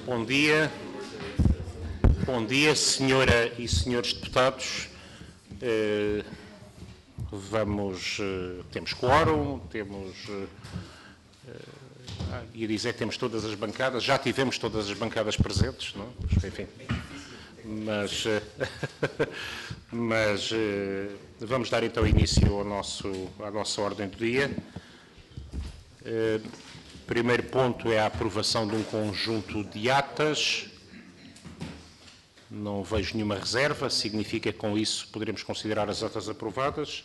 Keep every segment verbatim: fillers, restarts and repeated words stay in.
Bom dia. Bom dia, senhora e senhores deputados. Uh, vamos, uh, temos quórum, temos, uh, uh, ia dizer que temos todas as bancadas, já tivemos todas as bancadas presentes, não? Enfim, mas, uh, mas uh, vamos dar então início ao nosso, à nossa ordem do dia. Uh, primeiro ponto é a aprovação de um conjunto de atas. Não vejo nenhuma reserva, significa que com isso poderemos considerar as atas aprovadas.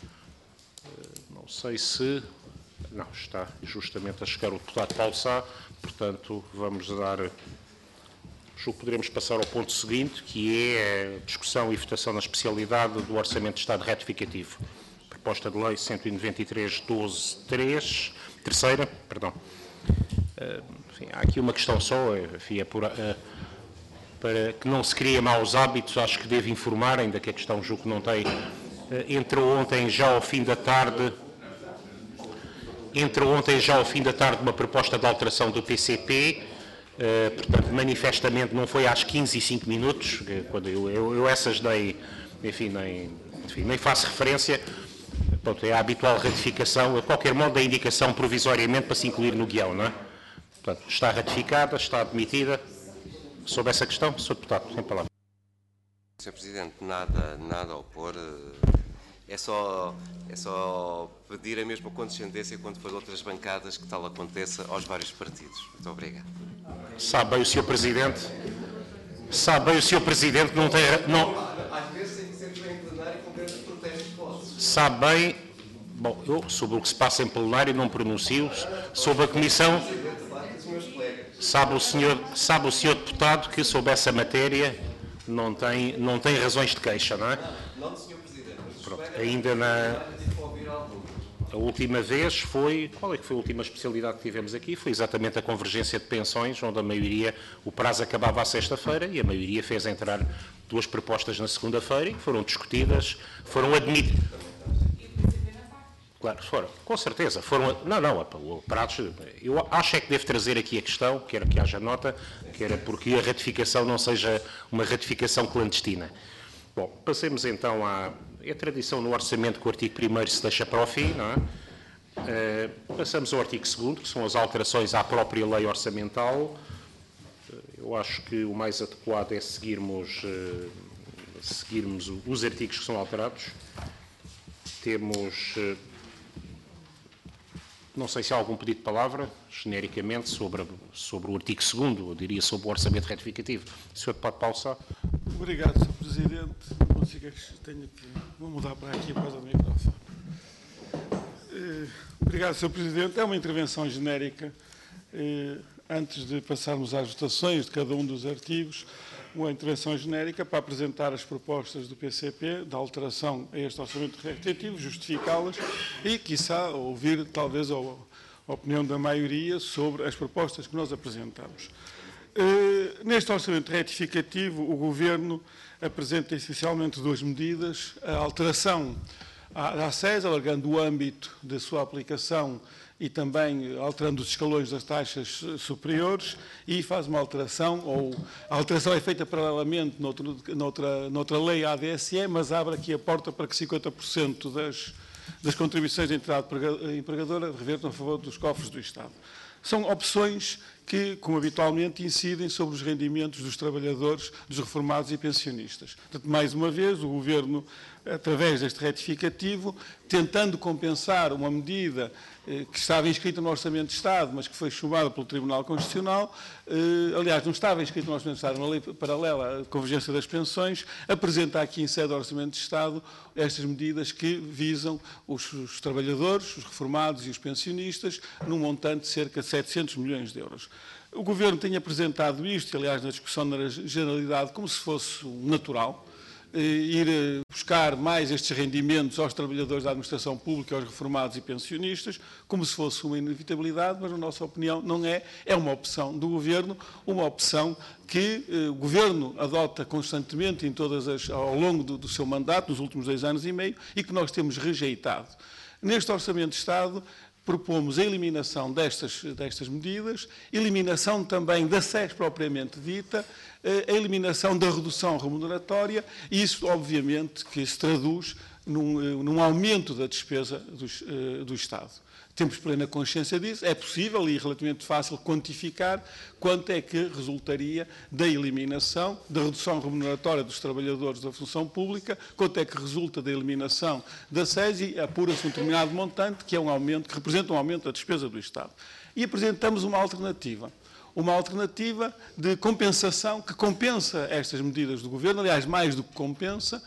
Não sei se... Não, está justamente a chegar o deputado Paulo Sá, portanto vamos dar... Julgo que poderemos passar ao ponto seguinte, que é a discussão e votação na especialidade do Orçamento de Estado retificativo. Proposta de Lei cento e noventa e três, doze, três, terceira, perdão. Enfim, há aqui uma questão só, enfim, é por... Para que não se criem maus hábitos, acho que devo informar, ainda que a questão julgo que não tem, entrou ontem já ao fim da tarde, entrou ontem já ao fim da tarde uma proposta de alteração do P C P, uh, portanto, manifestamente não foi às quinze e cinco minutos, quando eu, eu, eu essas dei, enfim, nem, enfim, nem faço referência, portanto, é a habitual ratificação, a qualquer modo, a indicação provisoriamente para se incluir no guião, não é? Portanto, está ratificada, está admitida. Sobre essa questão, senhor Deputado, sem palavra. senhor Presidente, nada, nada a opor. É só, é só pedir a mesma condescendência quando for de outras bancadas que tal aconteça aos vários partidos. Muito obrigado. Sabe bem o senhor Presidente, sabe bem o senhor Presidente que não tem... Não, às vezes tem que ser bem plenário com grandes protestos vossos. Sabe bem... Bom, eu sobre o que se passa em plenário não pronuncio, sobre a Comissão... Sabe o senhor, sabe o senhor deputado que sobre essa matéria não tem, não tem razões de queixa, não é? Não, não senhor Presidente. Pronto, ainda na... A última vez foi... Qual é que foi a última especialidade que tivemos aqui? Foi exatamente a convergência de pensões, onde a maioria... O prazo acabava à sexta-feira e a maioria fez entrar duas propostas na segunda-feira e foram discutidas, foram admitidas... Claro, foram, com certeza. Foram, não, não, o prazo, eu acho é que devo trazer aqui a questão, quero que haja nota, quero porque a ratificação não seja uma ratificação clandestina. Bom, passemos então à... É tradição no orçamento que o artigo primeiro se deixa para o fim, não é? Uh, passamos ao artigo segundo, que são as alterações à própria lei orçamental. Uh, eu acho que o mais adequado é seguirmos, uh, seguirmos os artigos que são alterados. Temos... Uh, Não sei se há algum pedido de palavra, genericamente, sobre, sobre o artigo segundo, eu diria sobre o orçamento retificativo. senhor Deputado Paulo Sá. Obrigado, senhor Presidente. Não sei que tenho que... Vou mudar para aqui após o microfone. Obrigado, senhor Presidente. É uma intervenção genérica. Antes de passarmos às votações de cada um dos artigos, uma intervenção genérica para apresentar as propostas do P C P, da alteração a este orçamento retificativo, justificá-las e, quiçá, ouvir talvez a opinião da maioria sobre as propostas que nós apresentamos. Uh, neste orçamento retificativo, o Governo apresenta essencialmente duas medidas: a alteração à S E S, alargando o âmbito da sua aplicação e também alterando os escalões das taxas superiores, e faz uma alteração, ou a alteração é feita paralelamente noutra, noutra, noutra lei A D S E, mas abre aqui a porta para que cinquenta por cento das, das contribuições de entidade empregadora revertam a favor dos cofres do Estado. São opções que, como habitualmente, incidem sobre os rendimentos dos trabalhadores, dos reformados e pensionistas. Portanto, mais uma vez, o Governo, através deste retificativo, tentando compensar uma medida eh, que estava inscrita no Orçamento de Estado, mas que foi chumbada pelo Tribunal Constitucional, eh, aliás, não estava inscrita no Orçamento de Estado, na lei paralela à convergência das pensões, apresenta aqui em sede do Orçamento de Estado estas medidas que visam os, os trabalhadores, os reformados e os pensionistas, num montante de cerca de setecentos milhões de euros. O Governo tem apresentado isto, aliás, na discussão na generalidade, como se fosse natural, ir buscar mais estes rendimentos aos trabalhadores da administração pública, aos reformados e pensionistas, como se fosse uma inevitabilidade, mas, na nossa opinião, não é. É uma opção do Governo, uma opção que eh, o Governo adota constantemente em todas as, ao longo do, do seu mandato, nos últimos dois anos e meio, e que nós temos rejeitado. Neste Orçamento de Estado, propomos a eliminação destas, destas medidas, eliminação também da S E S propriamente dita, a eliminação da redução remuneratória, e isso, obviamente, que se traduz num, num aumento da despesa do, do Estado. Temos plena consciência disso, é possível e relativamente fácil quantificar quanto é que resultaria da eliminação, da redução remuneratória dos trabalhadores da função pública, quanto é que resulta da eliminação da S E S e apura-se um determinado montante, que é um aumento, que representa um aumento da despesa do Estado. E apresentamos uma alternativa. Uma alternativa de compensação que compensa estas medidas do Governo, aliás, mais do que compensa,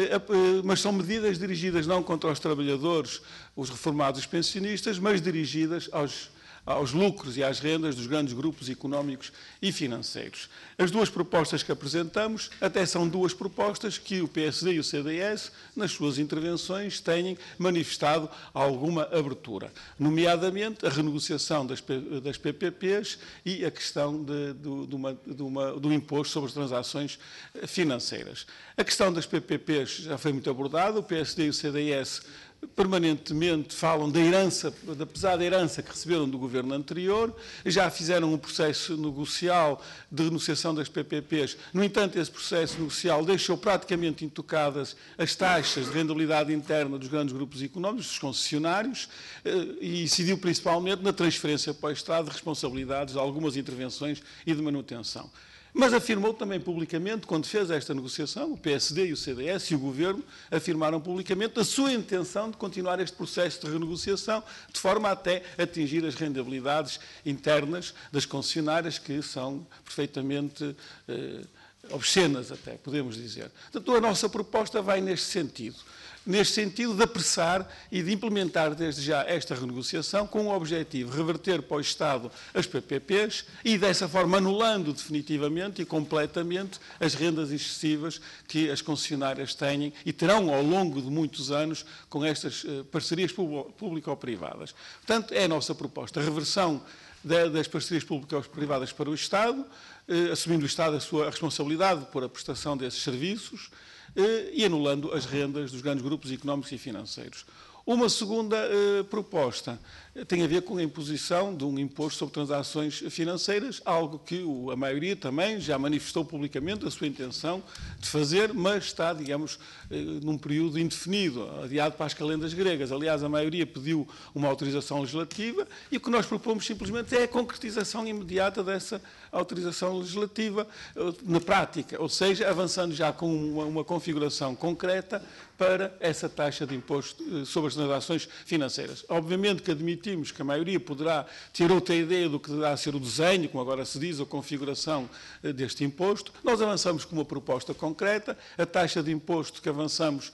mas são medidas dirigidas não contra os trabalhadores, os reformados e os pensionistas, mas dirigidas aos, aos lucros e às rendas dos grandes grupos económicos e financeiros. As duas propostas que apresentamos até são duas propostas que o P S D e o C D S, nas suas intervenções, têm manifestado alguma abertura, nomeadamente a renegociação das, das P P Ps e a questão de, de, de uma, de uma, do imposto sobre as transações financeiras. A questão das P P Ps já foi muito abordada, o P S D e o C D S permanentemente falam da herança, da pesada herança que receberam do governo anterior, já fizeram um processo negocial de renegociação das P P Ps. No entanto, esse processo negocial deixou praticamente intocadas as taxas de rentabilidade interna dos grandes grupos económicos, dos concessionários, e incidiu principalmente na transferência para o Estado de responsabilidades de algumas intervenções e de manutenção. Mas afirmou também publicamente, quando fez esta negociação, o P S D e o C D S e o Governo afirmaram publicamente a sua intenção de continuar este processo de renegociação, de forma a até atingir as rendabilidades internas das concessionárias, que são perfeitamente eh, obscenas, até, podemos dizer. Portanto, a nossa proposta vai neste sentido. Neste sentido de apressar e de implementar desde já esta renegociação com o objetivo de reverter para o Estado as P P Ps e, dessa forma, anulando definitivamente e completamente as rendas excessivas que as concessionárias têm e terão ao longo de muitos anos com estas parcerias público-privadas. Portanto, é a nossa proposta, a reversão das parcerias público-privadas para o Estado, assumindo o Estado a sua responsabilidade por a prestação desses serviços, e anulando as rendas dos grandes grupos económicos e financeiros. Uma segunda eh, proposta tem a ver com a imposição de um imposto sobre transações financeiras, algo que o, a maioria também já manifestou publicamente a sua intenção de fazer, mas está, digamos, eh, num período indefinido, adiado para as calendas gregas. Aliás, a maioria pediu uma autorização legislativa e o que nós propomos simplesmente é a concretização imediata dessa autorização legislativa eh, na prática, ou seja, avançando já com uma, uma configuração concreta para essa taxa de imposto eh, sobre as transações financeiras. Obviamente que admitimos que a maioria poderá ter outra ideia do que deverá ser o desenho, como agora se diz, a configuração eh, deste imposto. Nós avançamos com uma proposta concreta, a taxa de imposto que avançamos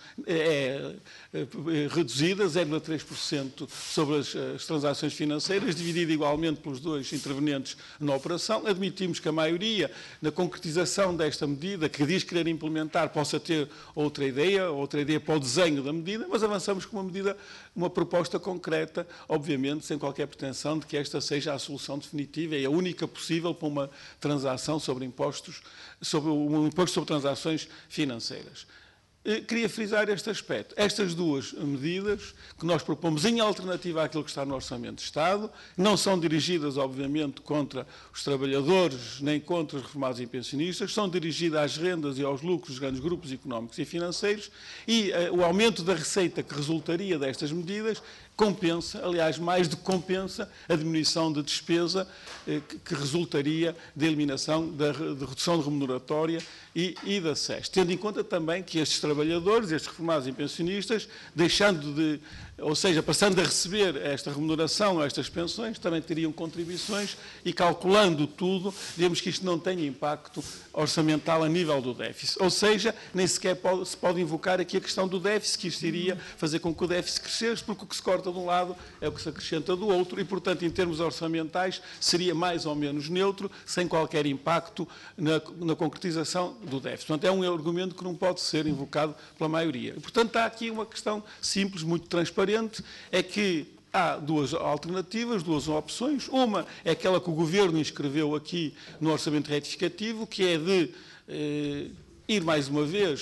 é, é, é reduzida, zero vírgula três por cento sobre as, as transações financeiras, dividida igualmente pelos dois intervenientes na operação. Admitimos que a maioria, na concretização desta medida, que diz querer implementar, possa ter outra ideia, outra ideia para o desenho da medida, mas avançamos com uma medida, uma proposta concreta, obviamente sem qualquer pretensão de que esta seja a solução definitiva e a única possível para uma transação sobre impostos, sobre um imposto sobre transações financeiras. Queria frisar este aspecto. Estas duas medidas que nós propomos em alternativa àquilo que está no Orçamento de Estado, não são dirigidas, obviamente, contra os trabalhadores, nem contra os reformados e pensionistas, são dirigidas às rendas e aos lucros dos grandes grupos económicos e financeiros e uh, o aumento da receita que resultaria destas medidas compensa, aliás, mais do que compensa, a diminuição de despesa eh, que, que resultaria da eliminação da de redução remuneratória e, e da S E S. Tendo em conta também que estes trabalhadores, estes reformados e pensionistas, deixando de, ou seja, passando a receber esta remuneração, estas pensões, também teriam contribuições e, calculando tudo, digamos que isto não tem impacto orçamental a nível do déficit. Ou seja, nem sequer pode, se pode invocar aqui a questão do déficit, que isto iria fazer com que o déficit crescesse, porque o que se corta de um lado é o que se acrescenta do outro e, portanto, em termos orçamentais, seria mais ou menos neutro, sem qualquer impacto na, na concretização do déficit. Portanto, é um argumento que não pode ser invocado pela maioria. E, portanto, há aqui uma questão simples, muito transparente, é que há duas alternativas, duas opções. Uma é aquela que o Governo inscreveu aqui no Orçamento Retificativo, que é de eh, ir mais uma vez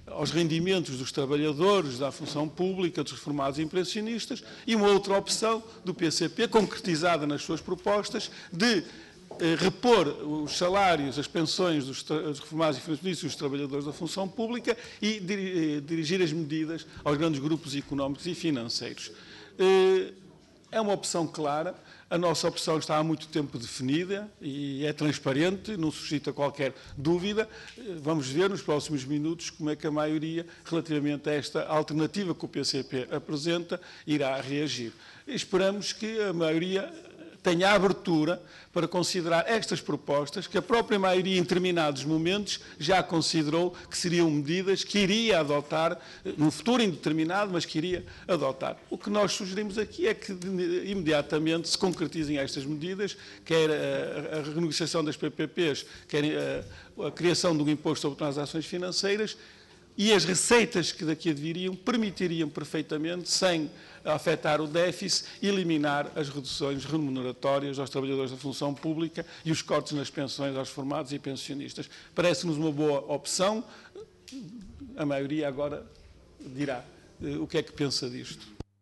aos rendimentos dos trabalhadores da função pública, dos reformados e pensionistas, e uma outra opção do P C P, concretizada nas suas propostas, de eh, repor os salários, as pensões dos, dos reformados e pensionistas e dos trabalhadores da função pública e dir, eh, dirigir as medidas aos grandes grupos económicos e financeiros. Eh, é uma opção clara. A nossa opção está há muito tempo definida e é transparente, não suscita qualquer dúvida. Vamos ver nos próximos minutos como é que a maioria, relativamente a esta alternativa que o P C P apresenta, irá reagir. Esperamos que a maioria tenha a abertura para considerar estas propostas, que a própria maioria, em determinados momentos, já considerou que seriam medidas que iria adotar, num futuro indeterminado, mas que iria adotar. O que nós sugerimos aqui é que imediatamente se concretizem estas medidas, quer a, a renegociação das P P Ps, quer a, a criação de um imposto sobre transações financeiras, e as receitas que daqui adviriam permitiriam perfeitamente, sem afetar o déficit, eliminar as reduções remuneratórias aos trabalhadores da função pública e os cortes nas pensões aos formados e pensionistas. Parece-nos uma boa opção. A maioria agora dirá uh, o que é que pensa disto.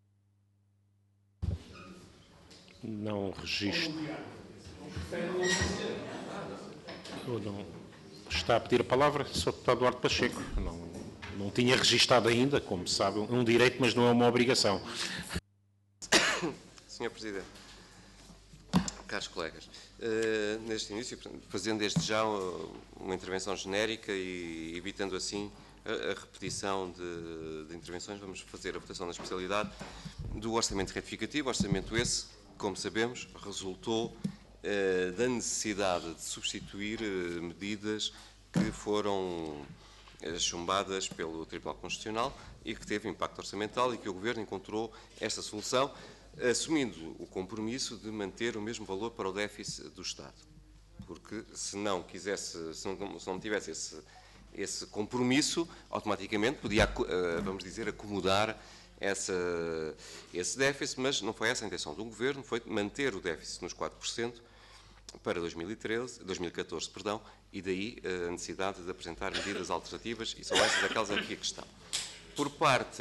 Não registro. Eu não... Está a pedir a palavra, senhor Deputado Duarte Pacheco. Não, não tinha registado ainda, como sabe, é um direito, mas não é uma obrigação. senhor Presidente, caros colegas, uh, neste início, fazendo desde já uma intervenção genérica e evitando assim a, a repetição de, de intervenções, vamos fazer a votação na especialidade do orçamento retificativo, orçamento esse, como sabemos, resultou uh, da necessidade de substituir uh, medidas que foram chumbadas pelo Tribunal Constitucional e que teve impacto orçamental e que o Governo encontrou esta solução, assumindo o compromisso de manter o mesmo valor para o déficit do Estado. Porque se não quisesse, se não, se não tivesse esse, esse compromisso, automaticamente podia, vamos dizer, acomodar essa, esse déficit, mas não foi essa a intenção do Governo, foi manter o déficit nos quatro por cento para dois mil e treze, dois mil e catorze, perdão, e daí a necessidade de apresentar medidas alternativas, e são essas aquelas aqui a questão. Por parte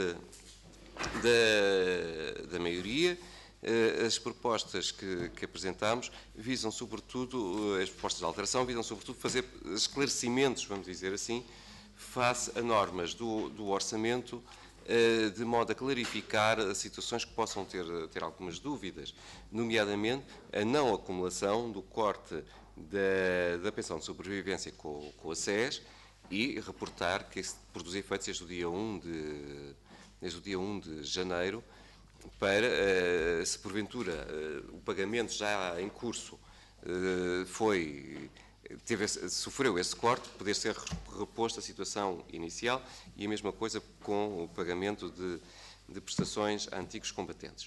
da, da maioria, as propostas que, que apresentamos visam sobretudo, as propostas de alteração visam sobretudo fazer esclarecimentos, vamos dizer assim, face a normas do, do orçamento, de modo a clarificar situações que possam ter, ter algumas dúvidas, nomeadamente a não acumulação do corte da, da pensão de sobrevivência com, com a S E S e reportar que isso produz efeitos desde o dia um de, desde o dia um de janeiro, para, se porventura o pagamento já em curso foi... Teve, sofreu esse corte, poder ser reposto à situação inicial, e a mesma coisa com o pagamento de, de prestações a antigos combatentes.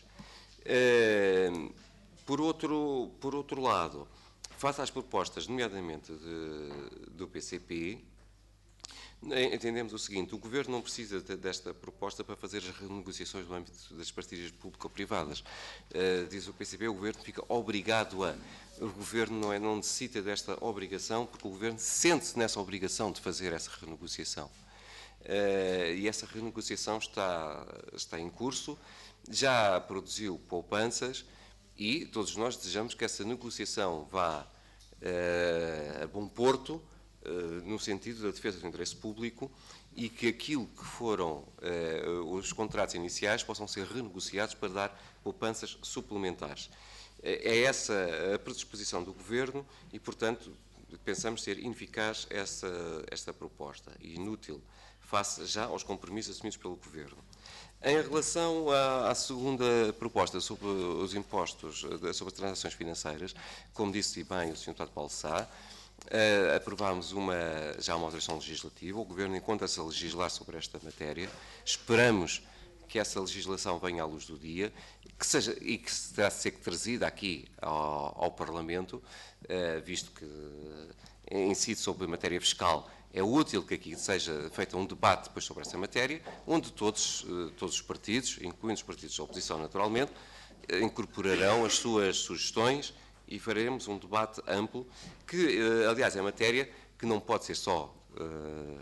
Por outro, por outro lado, face às propostas, nomeadamente de, do P C P, entendemos o seguinte: o Governo não precisa de, desta proposta para fazer as renegociações no âmbito das parcerias público-privadas. Uh, diz o P C P, o Governo fica obrigado a... O Governo não, é, não necessita desta obrigação, porque o Governo sente-se nessa obrigação de fazer essa renegociação. Uh, e essa renegociação está, está em curso, já produziu poupanças, e todos nós desejamos que essa negociação vá uh, a bom porto, no sentido da defesa do interesse público, e que aquilo que foram eh, os contratos iniciais possam ser renegociados para dar poupanças suplementares. É essa a predisposição do Governo e, portanto, pensamos ser ineficaz essa, esta proposta e inútil face já aos compromissos assumidos pelo Governo. Em relação à, à segunda proposta sobre os impostos, sobre as transações financeiras, como disse bem o senhor Deputado Paulo Sá, Uh, aprovámos uma, já uma alteração legislativa. O Governo encontra-se a legislar sobre esta matéria. Esperamos que essa legislação venha à luz do dia, que seja, e que terá de ser trazida aqui ao, ao Parlamento, uh, visto que uh, incide sobre a matéria fiscal. É útil que aqui seja feito um debate depois sobre essa matéria, onde todos, uh, todos os partidos, incluindo os partidos da oposição naturalmente, uh, incorporarão as suas sugestões, e faremos um debate amplo, que, aliás, é matéria que não pode ser só uh,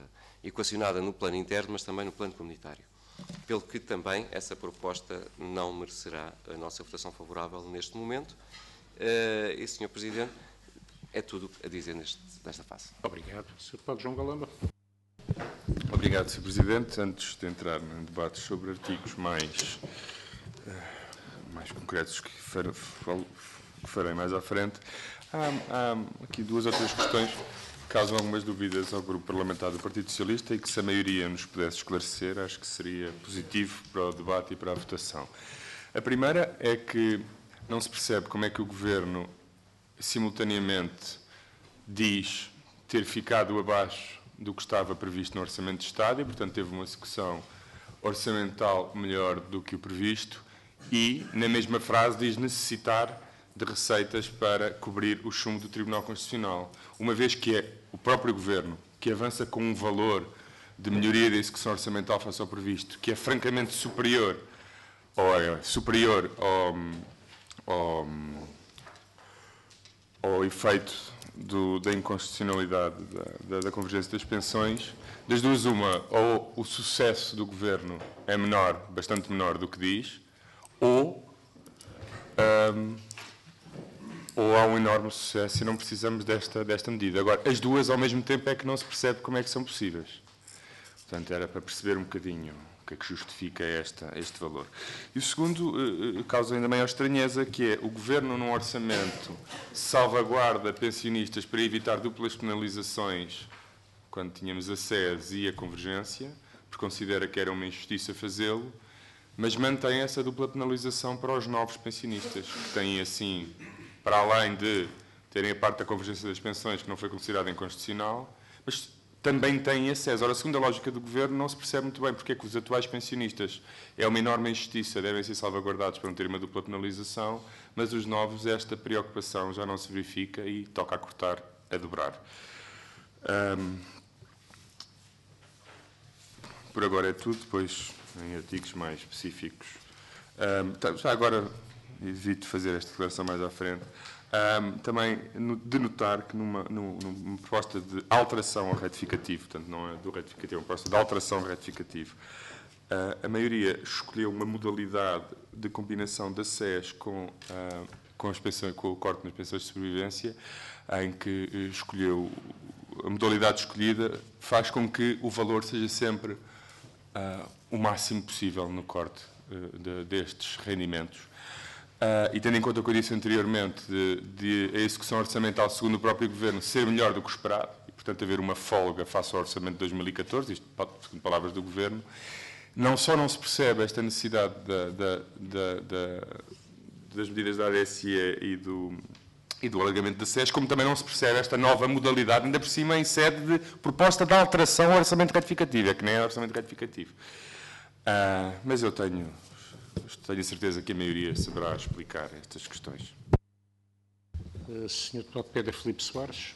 equacionada no plano interno, mas também no plano comunitário. Pelo que também essa proposta não merecerá a nossa votação favorável neste momento. E, senhor Presidente, é tudo a dizer neste, nesta fase. Obrigado. senhor Deputado João Galamba. Obrigado, senhor Presidente. Antes de entrar em debates sobre artigos mais, mais concretos que farei mais à frente, há, há aqui duas ou três questões que causam algumas dúvidas ao Grupo Parlamentar do Partido Socialista e que, se a maioria nos pudesse esclarecer, acho que seria positivo para o debate e para a votação. A primeira é que não se percebe como é que o Governo, simultaneamente, diz ter ficado abaixo do que estava previsto no Orçamento de Estado e, portanto, teve uma execução orçamental melhor do que o previsto e, na mesma frase, diz necessitar de receitas para cobrir o chumbo do Tribunal Constitucional, uma vez que é o próprio Governo que avança com um valor de melhoria da execução orçamental face ao previsto, que é francamente superior, ou é superior ao, ao, ao efeito do, da inconstitucionalidade da, da, da convergência das pensões. Das duas, uma, ou o sucesso do Governo é menor, bastante menor do que diz, ou... Um, ou há um enorme sucesso e não precisamos desta, desta medida. Agora, as duas ao mesmo tempo é que não se percebe como é que são possíveis. Portanto, era para perceber um bocadinho o que é que justifica esta, este valor. E o segundo uh, causa ainda maior estranheza, que é o Governo num orçamento salvaguarda pensionistas para evitar duplas penalizações quando tínhamos a S E S e a Convergência, porque considera que era uma injustiça fazê-lo, mas mantém essa dupla penalização para os novos pensionistas, que têm assim... para além de terem a parte da convergência das pensões, que não foi considerada inconstitucional, mas também têm acesso. Ora, segundo a lógica do Governo, não se percebe muito bem porque é que os atuais pensionistas é uma enorme injustiça, devem ser salvaguardados para não ter uma dupla penalização, mas os novos, esta preocupação já não se verifica e toca a cortar, a dobrar. Um, por agora é tudo, depois em artigos mais específicos. Um, já agora... evito fazer esta declaração mais à frente, um, também de notar que numa, numa proposta de alteração ao retificativo, portanto não é do retificativo, é uma proposta de alteração ao retificativo, uh, a maioria escolheu uma modalidade de combinação da S E S com, uh, com, as pensões, com o corte nas pensões de sobrevivência, em que escolheu, a modalidade escolhida faz com que o valor seja sempre uh, o máximo possível no corte uh, de, destes rendimentos. Uh, e tendo em conta o que eu disse anteriormente, de, de a execução orçamental, segundo o próprio Governo, ser melhor do que o esperado, e, portanto, haver uma folga face ao Orçamento de dois mil e catorze, isto segundo palavras do Governo, não só não se percebe esta necessidade da, da, da, da, das medidas da A D S E e do, e do alargamento da S E S, como também não se percebe esta nova modalidade, ainda por cima em sede de proposta de alteração ao Orçamento retificativo, é que nem é Orçamento retificativo. Uh, mas eu tenho... tenho a certeza que a maioria saberá explicar estas questões. Uh, senhor Deputado Pedro Filipe Soares.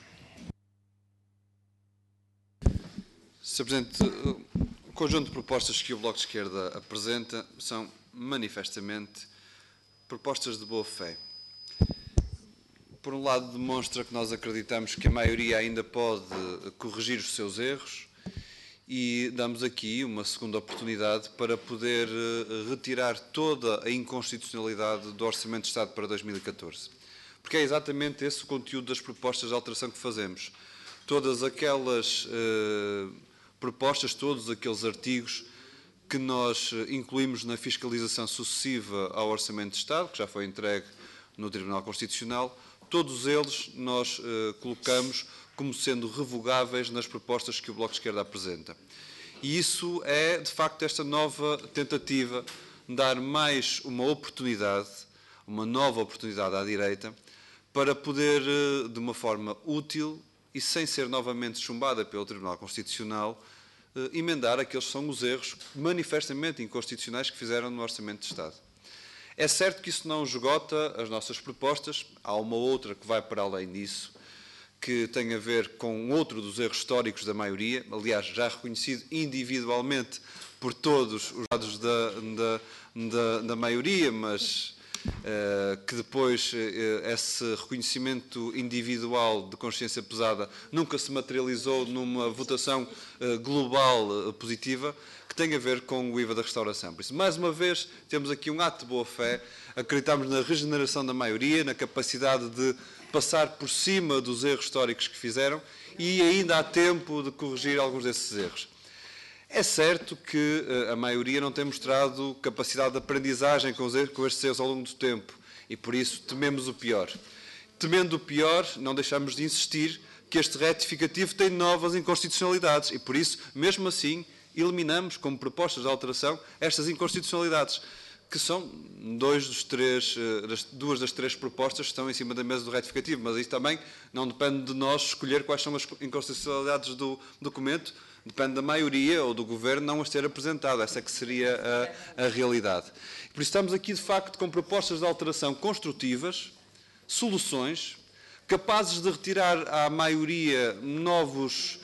senhor Presidente, o conjunto de propostas que o Bloco de Esquerda apresenta são manifestamente propostas de boa fé. Por um lado, demonstra que nós acreditamos que a maioria ainda pode corrigir os seus erros, e damos aqui uma segunda oportunidade para poder retirar toda a inconstitucionalidade do Orçamento de Estado para dois mil e catorze. Porque é exatamente esse o conteúdo das propostas de alteração que fazemos. Todas aquelas eh, propostas, todos aqueles artigos que nós incluímos na fiscalização sucessiva ao Orçamento de Estado, que já foi entregue no Tribunal Constitucional, todos eles nós eh, colocamos como sendo revogáveis nas propostas que o Bloco de Esquerda apresenta. E isso é, de facto, esta nova tentativa de dar mais uma oportunidade, uma nova oportunidade à direita, para poder, de uma forma útil e sem ser novamente chumbada pelo Tribunal Constitucional, emendar aqueles que são os erros manifestamente inconstitucionais que fizeram no Orçamento de Estado. É certo que isso não esgota as nossas propostas, há uma outra que vai para além disso, que tem a ver com outro dos erros históricos da maioria, aliás, já reconhecido individualmente por todos os lados da, da, da, da maioria, mas que depois esse reconhecimento individual de consciência pesada nunca se materializou numa votação global positiva, que tem a ver com o I V A da restauração. Por isso, mais uma vez, temos aqui um ato de boa-fé, acreditamos na regeneração da maioria, na capacidade de passar por cima dos erros históricos que fizeram e ainda há tempo de corrigir alguns desses erros. É certo que a maioria não tem mostrado capacidade de aprendizagem com, os erros, com estes erros ao longo do tempo e, por isso, tememos o pior. Temendo o pior, não deixamos de insistir que este retificativo tem novas inconstitucionalidades e, por isso, mesmo assim, eliminamos como propostas de alteração estas inconstitucionalidades, que são dois dos três, duas das três propostas que estão em cima da mesa do retificativo, mas isso também não depende de nós escolher quais são as inconstitucionalidades do documento, depende da maioria ou do Governo não as ter apresentado, essa é que seria a, a realidade. Por isso estamos aqui, de facto, com propostas de alteração construtivas, soluções, capazes de retirar à maioria novos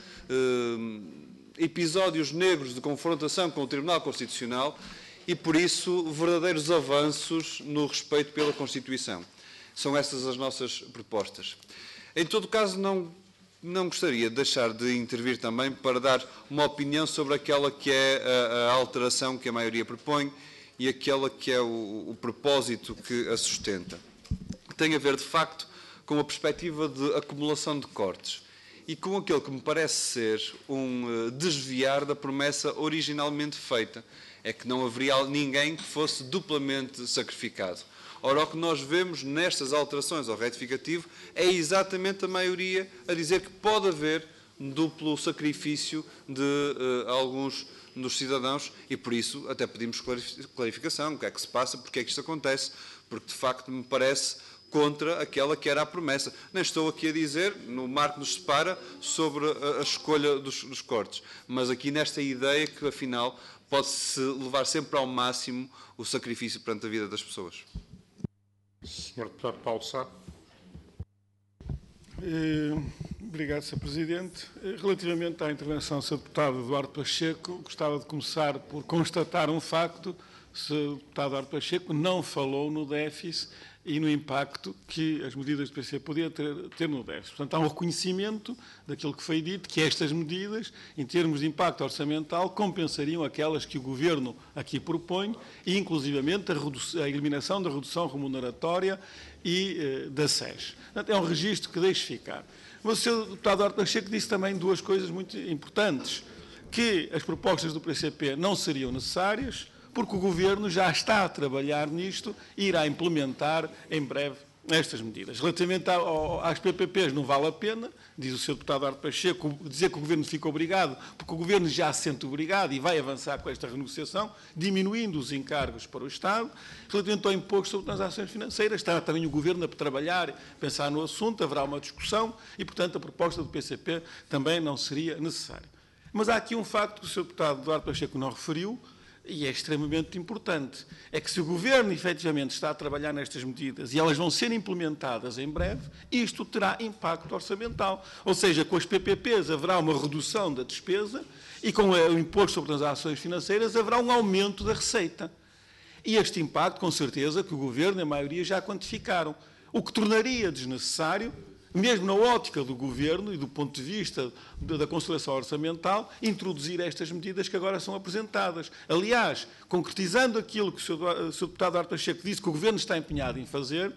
eh, episódios negros de confrontação com o Tribunal Constitucional e, por isso, verdadeiros avanços no respeito pela Constituição. São essas as nossas propostas. Em todo caso, não, não gostaria de deixar de intervir também para dar uma opinião sobre aquela que é a, a alteração que a maioria propõe e aquela que é o, o propósito que a sustenta. Que tem a ver, de facto, com a perspectiva de acumulação de cortes e com aquele que me parece ser um desviar da promessa originalmente feita, é que não haveria ninguém que fosse duplamente sacrificado. Ora, o que nós vemos nestas alterações ao retificativo é exatamente a maioria a dizer que pode haver um duplo sacrifício de uh, alguns dos cidadãos e, por isso, até pedimos clarificação, o que é que se passa, porque é que isto acontece, porque, de facto, me parece contra aquela que era a promessa. Nem estou aqui a dizer, no marco nos separa, sobre a, a escolha dos, dos cortes, mas aqui nesta ideia que, afinal, pode-se levar sempre ao máximo o sacrifício perante a vida das pessoas. senhor Deputado Paulo Sá. Eh, obrigado, senhor Presidente. Eh, relativamente à intervenção do senhor Deputado Eduardo Pacheco, gostava de começar por constatar um facto. O senhor Deputado Eduardo Pacheco não falou no déficit e no impacto que as medidas do P C podiam ter, ter no déficit. Portanto, há um reconhecimento daquilo que foi dito, que estas medidas, em termos de impacto orçamental, compensariam aquelas que o Governo aqui propõe, e inclusivamente a, redução, a eliminação da redução remuneratória e eh, da S E S. Portanto, é um registro que deixo ficar. Mas o senhor Deputado Eduardo Pacheco disse também duas coisas muito importantes, que as propostas do P C P não seriam necessárias, porque o Governo já está a trabalhar nisto e irá implementar em breve estas medidas. Relativamente às P P Ps, não vale a pena, diz o senhor Deputado Eduardo Pacheco, dizer que o Governo fica obrigado, porque o Governo já se sente obrigado e vai avançar com esta renegociação, diminuindo os encargos para o Estado. Relativamente ao imposto sobre transações financeiras, está também o Governo a trabalhar, pensar no assunto, haverá uma discussão e, portanto, a proposta do P C P também não seria necessária. Mas há aqui um facto que o senhor Deputado Eduardo Pacheco não referiu, e é extremamente importante, é que se o Governo efetivamente está a trabalhar nestas medidas e elas vão ser implementadas em breve, isto terá impacto orçamental. Ou seja, com as P P Ps haverá uma redução da despesa e com o imposto sobre transações financeiras haverá um aumento da receita. E este impacto, com certeza, que o Governo e a maioria já quantificaram, o que tornaria desnecessário, mesmo na ótica do Governo e do ponto de vista da consolidação orçamental, introduzir estas medidas que agora são apresentadas. Aliás, concretizando aquilo que o senhor Deputado Eduardo Pacheco disse que o Governo está empenhado em fazer,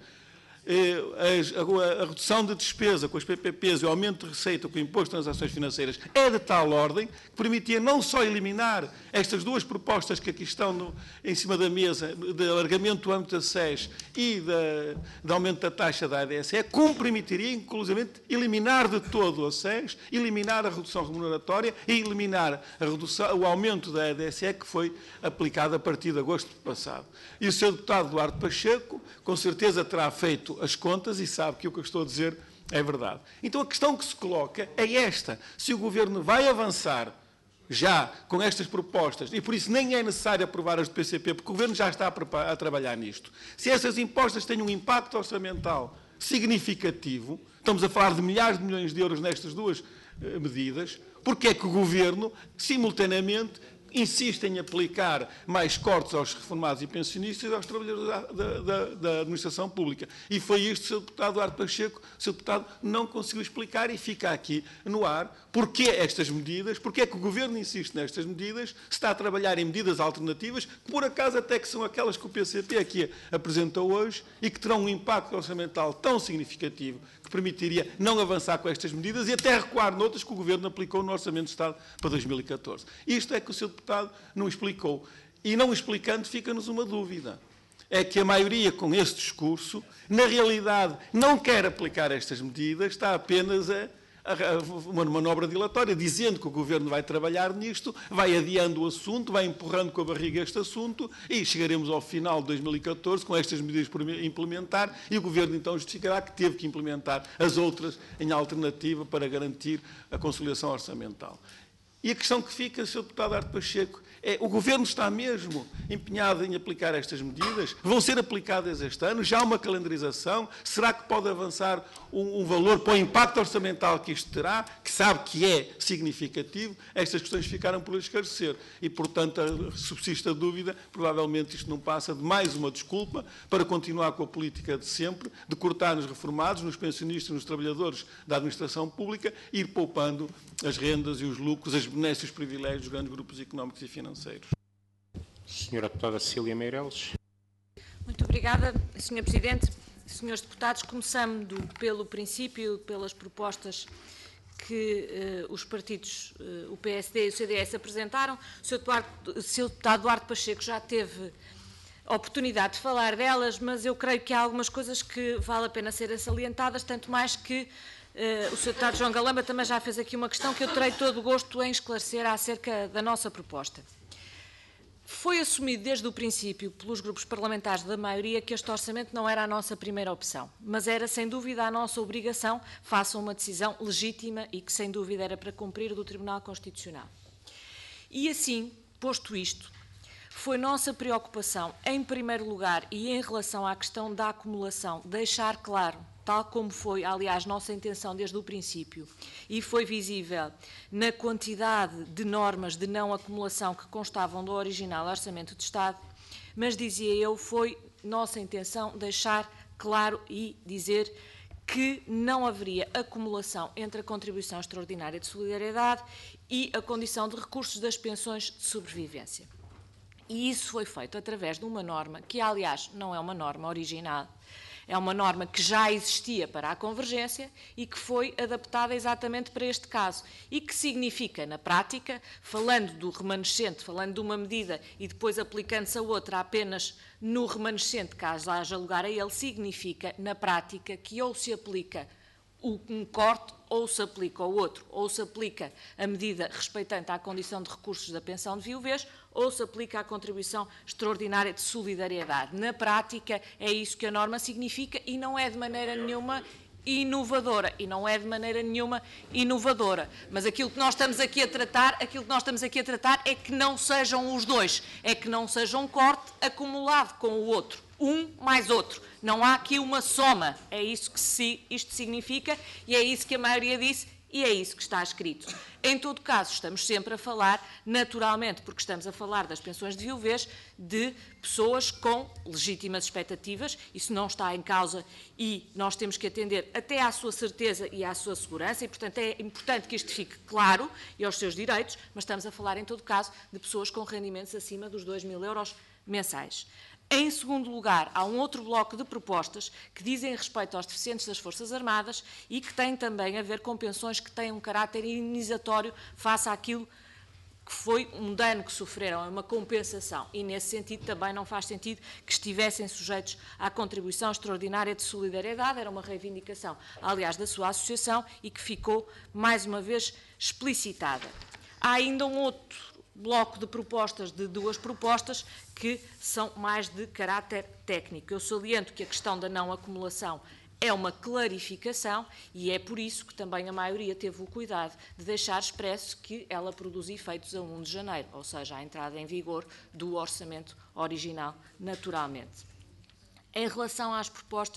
a redução de despesa com as P P Ps e o aumento de receita com o imposto de transações financeiras é de tal ordem que permitia não só eliminar estas duas propostas que aqui estão no, em cima da mesa, de alargamento do âmbito da S E S e de, de aumento da taxa da A D S E, como permitiria, inclusive, eliminar de todo a S E S, eliminar a redução remuneratória e eliminar a redução, o aumento da A D S E que foi aplicado a partir de agosto passado. E o senhor Deputado Eduardo Pacheco, com certeza, terá feito as contas e sabe que o que eu estou a dizer é verdade. Então a questão que se coloca é esta: se o Governo vai avançar já com estas propostas, e por isso nem é necessário aprovar as do P C P, porque o Governo já está a, a trabalhar nisto, se essas impostas têm um impacto orçamental significativo, estamos a falar de milhares de milhões de euros nestas duas uh, medidas, porque é que o Governo, simultaneamente, insiste em aplicar mais cortes aos reformados e pensionistas e aos trabalhadores da, da, da, da administração pública. E foi isto que o senhor deputado Duarte Pacheco, o senhor deputado, não conseguiu explicar e fica aqui no ar. Porquê estas medidas? Porquê é que o Governo insiste nestas medidas? Se está a trabalhar em medidas alternativas, que por acaso até que são aquelas que o P C P aqui apresentou hoje e que terão um impacto orçamental tão significativo que permitiria não avançar com estas medidas e até recuar noutras que o Governo aplicou no Orçamento de Estado para dois mil e catorze. Isto é que o senhor deputado não explicou. E não explicando, fica-nos uma dúvida. É que a maioria, com este discurso, na realidade, não quer aplicar estas medidas, está apenas a, a, a uma manobra dilatória, dizendo que o Governo vai trabalhar nisto, vai adiando o assunto, vai empurrando com a barriga este assunto e chegaremos ao final de dois mil e catorze com estas medidas por implementar e o Governo então justificará que teve que implementar as outras em alternativa para garantir a consolidação orçamental. E a questão que fica, senhor deputado Duarte Pacheco, é o Governo está mesmo empenhado em aplicar estas medidas? Vão ser aplicadas este ano? Já há uma calendarização? Será que pode avançar um, um valor para o impacto orçamental que isto terá, que sabe que é significativo? Estas questões ficaram por esclarecer e, portanto, subsiste a dúvida, provavelmente isto não passa de mais uma desculpa para continuar com a política de sempre, de cortar nos reformados, nos pensionistas, nos trabalhadores da administração pública e ir poupando as rendas e os lucros, as benesses e os privilégios dos grandes grupos económicos e financeiros. Senhora deputada Cília Meireles. Muito obrigada, senhor Presidente. Senhores deputados, começando pelo princípio, pelas propostas que eh, os partidos, eh, o P S D e o C D S apresentaram. O senhor deputado Duarte Pacheco já teve a oportunidade de falar delas, mas eu creio que há algumas coisas que vale a pena serem salientadas, tanto mais que Uh, o senhor deputado João Galamba também já fez aqui uma questão que eu terei todo o gosto em esclarecer acerca da nossa proposta. Foi assumido desde o princípio pelos grupos parlamentares da maioria que este orçamento não era a nossa primeira opção, mas era sem dúvida a nossa obrigação face a uma decisão legítima e que sem dúvida era para cumprir do Tribunal Constitucional. E assim, posto isto, foi nossa preocupação, em primeiro lugar e em relação à questão da acumulação, deixar claro, tal como foi, aliás, nossa intenção desde o princípio, e foi visível na quantidade de normas de não acumulação que constavam do original Orçamento de Estado, mas, dizia eu, foi nossa intenção deixar claro e dizer que não haveria acumulação entre a contribuição extraordinária de solidariedade e a condição de recursos das pensões de sobrevivência. E isso foi feito através de uma norma que, aliás, não é uma norma original, é uma norma que já existia para a convergência e que foi adaptada exatamente para este caso e que significa, na prática, falando do remanescente, falando de uma medida e depois aplicando-se a outra apenas no remanescente, caso haja lugar a ele, significa, na prática, que ou se aplica um corte ou se aplica ao outro, ou se aplica a medida respeitante à condição de recursos da pensão de viuvez, ou se aplica à contribuição extraordinária de solidariedade. Na prática, é isso que a norma significa e não é de maneira nenhuma inovadora, e não é de maneira nenhuma inovadora. Mas aquilo que nós estamos aqui a tratar, aquilo que nós estamos aqui a tratar é que não sejam os dois, é que não seja um corte acumulado com o outro. Um mais outro. Não há aqui uma soma. É isso que se, isto significa e é isso que a maioria disse e é isso que está escrito. Em todo caso, estamos sempre a falar, naturalmente, porque estamos a falar das pensões de viuvez, de pessoas com legítimas expectativas. Isso não está em causa e nós temos que atender até à sua certeza e à sua segurança e, portanto, é importante que isto fique claro e aos seus direitos, mas estamos a falar, em todo caso, de pessoas com rendimentos acima dos dois mil euros mensais. Em segundo lugar, há um outro bloco de propostas que dizem respeito aos deficientes das Forças Armadas e que têm também a ver com pensões que têm um caráter indenizatório face àquilo que foi um dano que sofreram, é uma compensação. E, nesse sentido, também não faz sentido que estivessem sujeitos à contribuição extraordinária de solidariedade. Era uma reivindicação, aliás, da sua associação e que ficou, mais uma vez, explicitada. Há ainda um outro bloco de propostas, de duas propostas, que são mais de caráter técnico. Eu saliento que a questão da não acumulação é uma clarificação e é por isso que também a maioria teve o cuidado de deixar expresso que ela produz efeitos a primeiro de janeiro, ou seja, a entrada em vigor do orçamento original, naturalmente. Em relação às propostas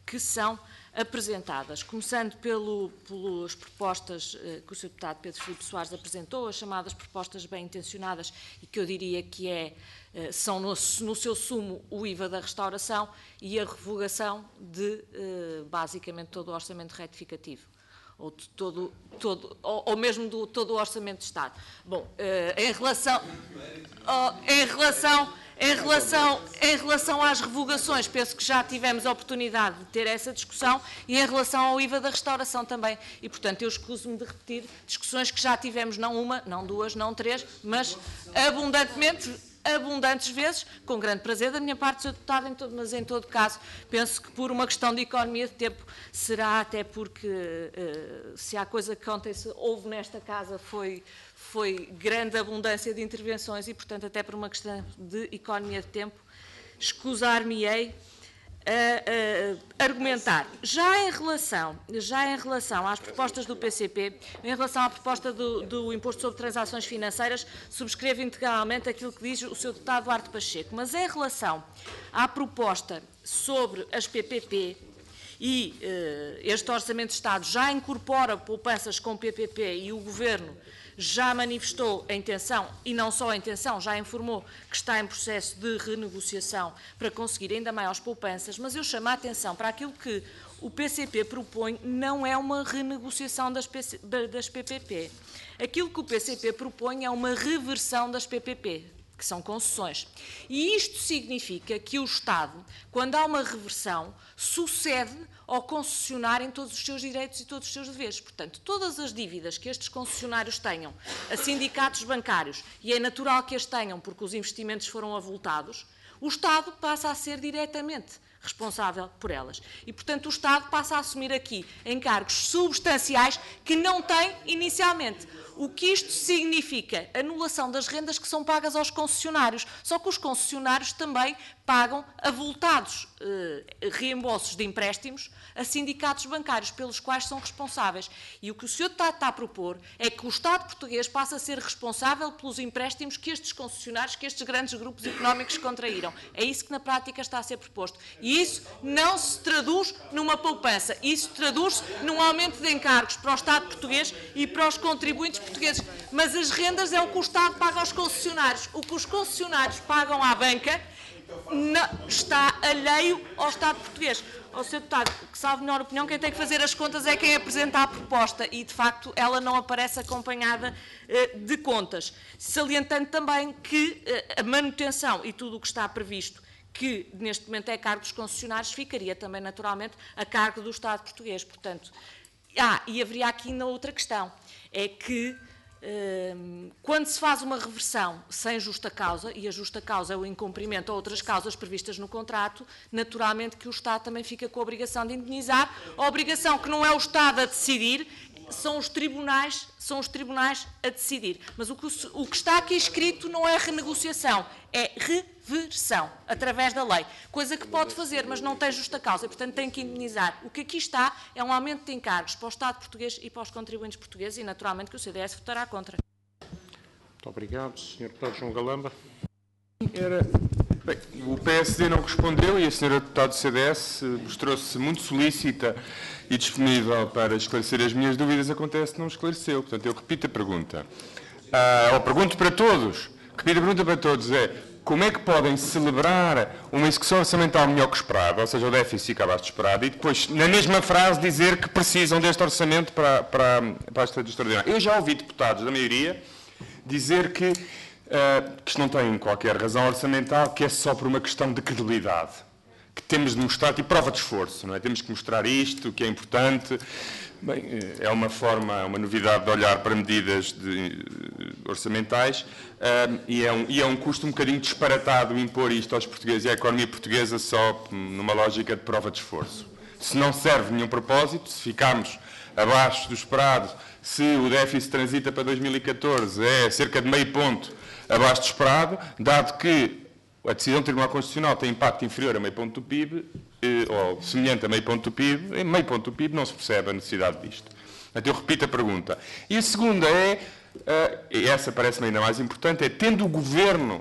que são apresentadas, começando pelo, pelas propostas eh, que o senhor deputado Pedro Filipe Soares apresentou, as chamadas propostas bem-intencionadas, e que eu diria que é, eh, são no, no seu sumo o I V A da restauração e a revogação de, eh, basicamente, todo o orçamento retificativo. Ou, de todo, todo, ou, ou mesmo do todo o Orçamento de Estado. Bom, eh, em relação, oh, em relação, em relação, em relação às revogações, penso que já tivemos a oportunidade de ter essa discussão, e em relação ao I V A da restauração também. E, portanto, eu escuso-me de repetir discussões que já tivemos, não uma, não duas, não três, mas abundantemente, abundantes vezes, com grande prazer da minha parte, senhor Deputado, em todo, mas em todo caso, penso que por uma questão de economia de tempo, será até porque, uh, se há coisa que ontem se houve nesta casa foi, foi grande abundância de intervenções e, portanto, até por uma questão de economia de tempo, escusar-me-ei a, a argumentar. Já em, relação, já em relação às propostas do P C P, em relação à proposta do, do Imposto sobre Transações Financeiras, subscrevo integralmente aquilo que diz o senhor deputado Duarte Pacheco, mas em relação à proposta sobre as P P P, e eh, este Orçamento de Estado já incorpora poupanças com P P P e o Governo já manifestou a intenção, e não só a intenção, já informou que está em processo de renegociação para conseguir ainda maiores poupanças, mas eu chamo a atenção para aquilo que o P C P propõe, não é uma renegociação das, P C, das P P P. Aquilo que o P C P propõe é uma reversão das P P P, que são concessões. E isto significa que o Estado, quando há uma reversão, sucede ao concessionário em todos os seus direitos e todos os seus deveres. Portanto, todas as dívidas que estes concessionários tenham a sindicatos bancários, e é natural que as tenham porque os investimentos foram avultados, o Estado passa a ser diretamente responsável por elas. E, portanto, o Estado passa a assumir aqui encargos substanciais que não tem inicialmente. O que isto significa? Anulação das rendas que são pagas aos concessionários. Só que os concessionários também pagam avultados eh, reembolsos de empréstimos a sindicatos bancários, pelos quais são responsáveis. E o que o senhor está, está a propor é que o Estado português passe a ser responsável pelos empréstimos que estes concessionários, que estes grandes grupos económicos contraíram. É isso que na prática está a ser proposto. E isso não se traduz numa poupança. Isso traduz num aumento de encargos para o Estado português e para os contribuintes portugueses. Mas as rendas é o que o Estado paga aos concessionários. O que os concessionários pagam à banca não, está alheio ao Estado português. Ó senhor Deputado, que salve melhor opinião, quem tem que fazer as contas é quem apresenta a proposta e, de facto, ela não aparece acompanhada eh, de contas. Salientando também que eh, a manutenção e tudo o que está previsto, que neste momento é a cargo dos concessionários, ficaria também, naturalmente, a cargo do Estado português. Portanto, ah, e haveria aqui ainda outra questão, é que quando se faz uma reversão sem justa causa, e a justa causa é o incumprimento ou outras causas previstas no contrato, naturalmente que o Estado também fica com a obrigação de indemnizar, a obrigação que não é o Estado a decidir, são os tribunais, são os tribunais a decidir. Mas o que, o que está aqui escrito não é renegociação, é reversão, através da lei. Coisa que pode fazer, mas não tem justa causa, e, portanto, tem que indemnizar. O que aqui está é um aumento de encargos para o Estado português e para os contribuintes portugueses, e, naturalmente, que o C D S votará contra. Muito obrigado. senhor Deputado João Galamba. Era... Bem, o P S D não respondeu e a senhora Deputada do C D S mostrou-se muito solícita e disponível para esclarecer as minhas dúvidas, acontece que não esclareceu. Portanto, eu repito a pergunta. Ah, ou pergunto para todos, repito a pergunta para todos, é como é que podem celebrar uma execução orçamental melhor que esperado, ou seja, o déficit fica abaixo de esperado, e depois, na mesma frase, dizer que precisam deste orçamento para, para, para a estado extraordinário. Eu já ouvi deputados da maioria dizer que Uh, que isto não tem qualquer razão orçamental, que é só por uma questão de credibilidade, que temos de mostrar, e prova de esforço, não é? Temos que mostrar isto, que é importante. Bem, é uma forma, uma novidade de olhar para medidas de, uh, orçamentais uh, e, é um, e é um custo um bocadinho disparatado impor isto aos portugueses e à economia portuguesa só numa lógica de prova de esforço. Se não serve nenhum propósito, se ficarmos abaixo do esperado, se o déficit transita para dois mil e catorze é cerca de meio ponto abaixo do esperado, dado que a decisão do Tribunal Constitucional tem impacto inferior a meio ponto do P I B, ou semelhante a meio ponto do P I B, em meio ponto do P I B não se percebe a necessidade disto. Portanto, eu repito a pergunta. E a segunda é, e essa parece-me ainda mais importante, é tendo o Governo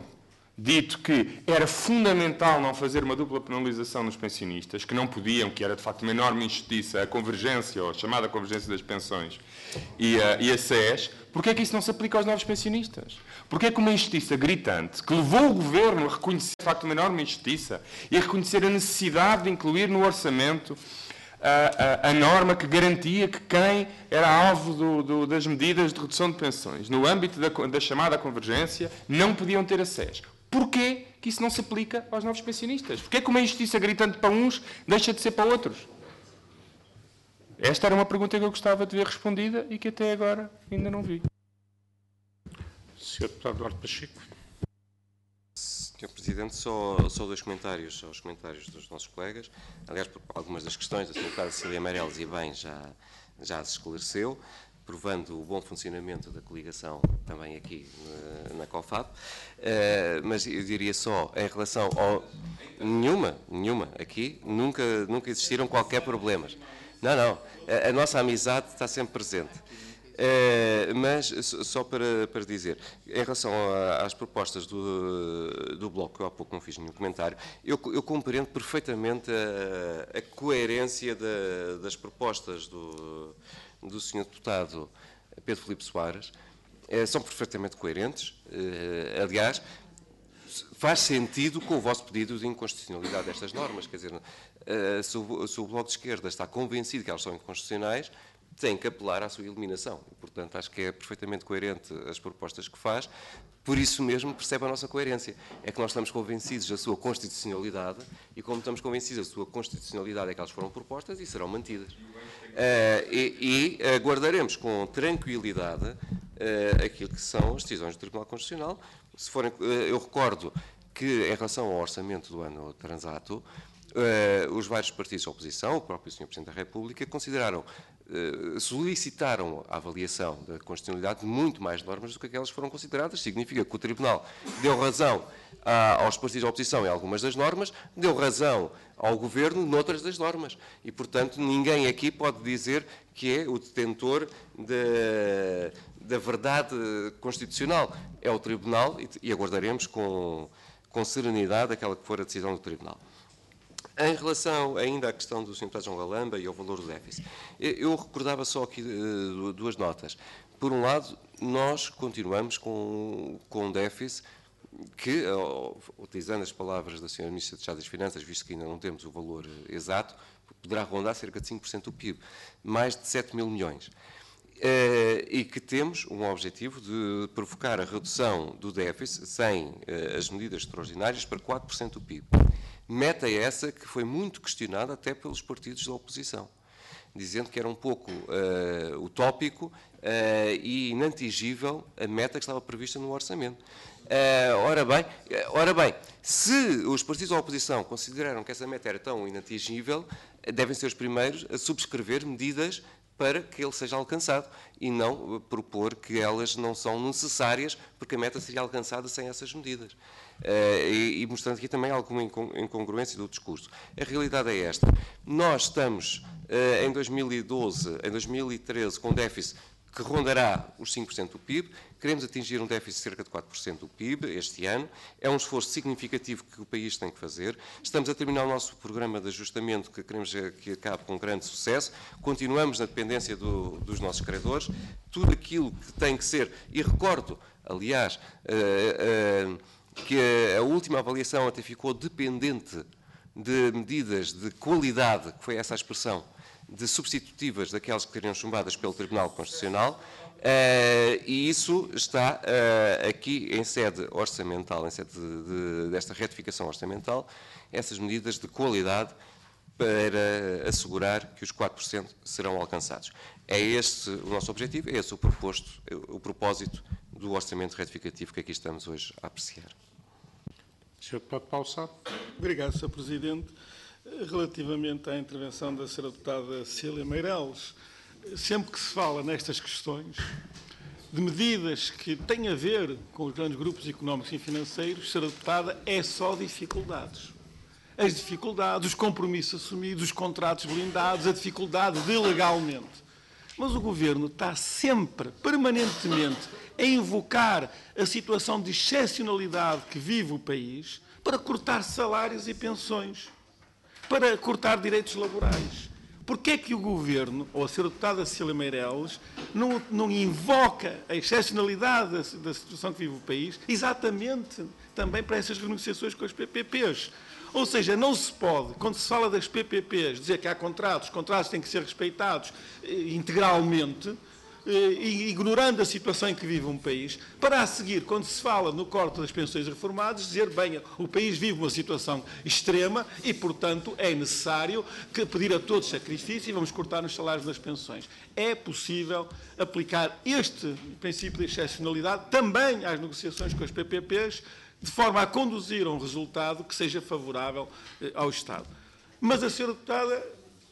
dito que era fundamental não fazer uma dupla penalização nos pensionistas, que não podiam, que era de facto uma enorme injustiça, a convergência, ou a chamada convergência das pensões e a, e a C E S, porquê é que isso não se aplica aos novos pensionistas? Porquê é que uma injustiça gritante, que levou o Governo a reconhecer de facto uma enorme injustiça e a reconhecer a necessidade de incluir no orçamento A, a, a norma que garantia que quem era alvo do, do, das medidas de redução de pensões, no âmbito da, da chamada convergência, não podiam ter acesso. Porquê que isso não se aplica aos novos pensionistas? Porquê que uma injustiça gritante para uns deixa de ser para outros? Esta era uma pergunta que eu gostava de ver respondida e que até agora ainda não vi. senhor Deputado Duarte Pacheco. senhor Presidente, só, só dois comentários aos comentários dos nossos colegas. Aliás, por algumas das questões, a senhora Deputada Cecília Meireles, e bem, já, já se esclareceu, provando o bom funcionamento da coligação também aqui na, na COFAB. Uh, mas eu diria só, em relação ao... Nenhuma, nenhuma. Aqui nunca, nunca existiram qualquer problemas. Não, não. A, a nossa amizade está sempre presente. Uh, mas, só para, para dizer, em relação a, às propostas do, do Bloco, que eu há pouco não fiz nenhum comentário, eu, eu compreendo perfeitamente a, a coerência da, das propostas do, do senhor Deputado Pedro Filipe Soares. Uh, são perfeitamente coerentes. Uh, aliás, faz sentido com o vosso pedido de inconstitucionalidade destas normas. Quer dizer, uh, se, o, se o Bloco de Esquerda está convencido que elas são inconstitucionais, tem que apelar à sua eliminação. E, portanto, acho que é perfeitamente coerente as propostas que faz. Por isso mesmo, percebe a nossa coerência. É que nós estamos convencidos da sua constitucionalidade e, como estamos convencidos da sua constitucionalidade, é que elas foram propostas e serão mantidas. Uh, e, e aguardaremos com tranquilidade uh, aquilo que são as decisões do Tribunal Constitucional. Se forem, uh, eu recordo que, em relação ao orçamento do ano transato, uh, os vários partidos da oposição, o próprio senhor Presidente da República, consideraram solicitaram a avaliação da constitucionalidade de muito mais normas do que aquelas que foram consideradas. Significa que o Tribunal deu razão a, aos partidos da oposição em algumas das normas, deu razão ao Governo noutras das normas. E, portanto, ninguém aqui pode dizer que é o detentor de, da verdade constitucional. É o Tribunal e, e aguardaremos com, com serenidade aquela que for a decisão do Tribunal. Em relação ainda à questão do senhor Deputado João Galamba e ao valor do déficit, eu recordava só aqui uh, duas notas. Por um lado, nós continuamos com, com um déficit que, uh, utilizando as palavras da senhora Ministra de Estado das Finanças, visto que ainda não temos o valor exato, poderá rondar cerca de cinco por cento do P I B, mais de sete mil milhões. Uh, e que temos um objetivo de provocar a redução do déficit sem uh, as medidas extraordinárias para quatro por cento do P I B. Meta essa que foi muito questionada até pelos partidos da oposição, dizendo que era um pouco uh, utópico uh, e inatingível a meta que estava prevista no orçamento. Uh, ora bem, ora bem, se os partidos da oposição consideraram que essa meta era tão inatingível, devem ser os primeiros a subscrever medidas para que ele seja alcançado e não propor que elas não são necessárias, porque a meta seria alcançada sem essas medidas. Uh, e, e mostrando aqui também alguma incongruência do discurso. A realidade é esta. Nós estamos uh, em dois mil e doze, em dois mil e treze, com déficit que rondará os cinco por cento do P I B. Queremos atingir um déficit de cerca de quatro por cento do P I B este ano. É um esforço significativo que o país tem que fazer. Estamos a terminar o nosso programa de ajustamento, que queremos que acabe com grande sucesso. Continuamos na dependência do, dos nossos credores. Tudo aquilo que tem que ser, e recordo, aliás, uh, uh, que a última avaliação até ficou dependente de medidas de qualidade, que foi essa a expressão, de substitutivas daquelas que teriam chumbadas pelo Tribunal Constitucional, uh, e isso está uh, aqui em sede orçamental, em sede de, de, desta retificação orçamental, essas medidas de qualidade para assegurar que os quatro por cento serão alcançados. É este o nosso objetivo, é esse o proposto, o propósito do orçamento retificativo que aqui estamos hoje a apreciar. senhor Deputado Paulo Sá. Obrigado, senhor Presidente. Relativamente à intervenção da senhora Deputada Cecília Meireles, sempre que se fala nestas questões de medidas que têm a ver com os grandes grupos económicos e financeiros, senhora Deputada, é só dificuldades. As dificuldades, os compromissos assumidos, os contratos blindados, a dificuldade de legalmente. Mas o Governo está sempre, permanentemente, a invocar a situação de excepcionalidade que vive o país para cortar salários e pensões, para cortar direitos laborais. Porquê é que o Governo, ou a senhora deputada Cecília Meireles, não, não invoca a excepcionalidade da, da situação que vive o país, exatamente também para essas renegociações com as P P Ps? Ou seja, não se pode, quando se fala das P P Ps, dizer que há contratos, os contratos têm que ser respeitados eh, integralmente, ignorando a situação em que vive um país, para a seguir, quando se fala no corte das pensões reformadas, dizer, bem, o país vive uma situação extrema e, portanto, é necessário que pedir a todos sacrifício e vamos cortar os salários das pensões. É possível aplicar este princípio de excepcionalidade também às negociações com as P P Ps, de forma a conduzir a um resultado que seja favorável ao Estado. Mas a senhora deputada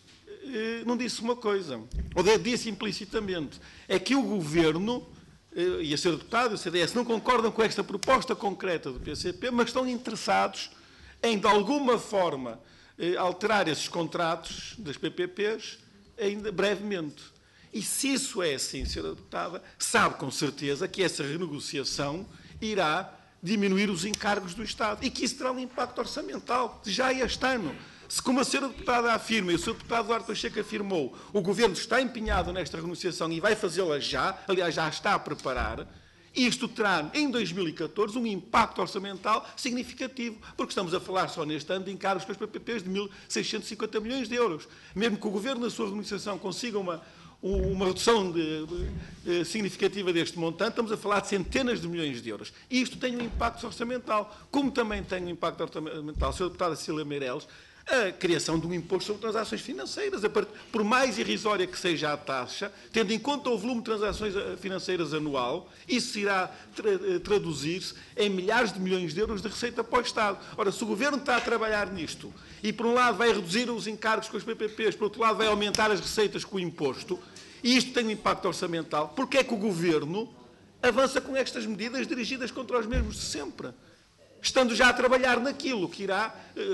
não disse uma coisa, ou disse implicitamente, é que o Governo e a senhora deputada e o C D S não concordam com esta proposta concreta do P C P, mas estão interessados em, de alguma forma, alterar esses contratos das P P Ps ainda brevemente. E se isso é assim, senhora deputada, sabe com certeza que essa renegociação irá diminuir os encargos do Estado e que isso terá um impacto orçamental já este ano. Se, como a senhora deputada afirma e o senhor deputado Duarte Pacheco afirmou, o Governo está empenhado nesta renegociação e vai fazê-la já, aliás, já está a preparar, isto terá, em dois mil e catorze, um impacto orçamental significativo, porque estamos a falar só neste ano de encargos com as P P Ps de mil seiscentos e cinquenta milhões de euros. Mesmo que o Governo, na sua renegociação, consiga uma, uma redução de, de, de, significativa deste montante, estamos a falar de centenas de milhões de euros. E isto tem um impacto orçamental, como também tem um impacto orçamental, a senhora deputada Cecília Meireles, a criação de um imposto sobre transações financeiras, por mais irrisória que seja a taxa, tendo em conta o volume de transações financeiras anual, isso irá tra traduzir-se em milhares de milhões de euros de receita para o Estado. Ora, se o Governo está a trabalhar nisto e, por um lado, vai reduzir os encargos com as P P Ps, por outro lado, vai aumentar as receitas com o imposto, e isto tem um impacto orçamental, porque é que o Governo avança com estas medidas dirigidas contra os mesmos de sempre? Estando já a trabalhar naquilo que irá,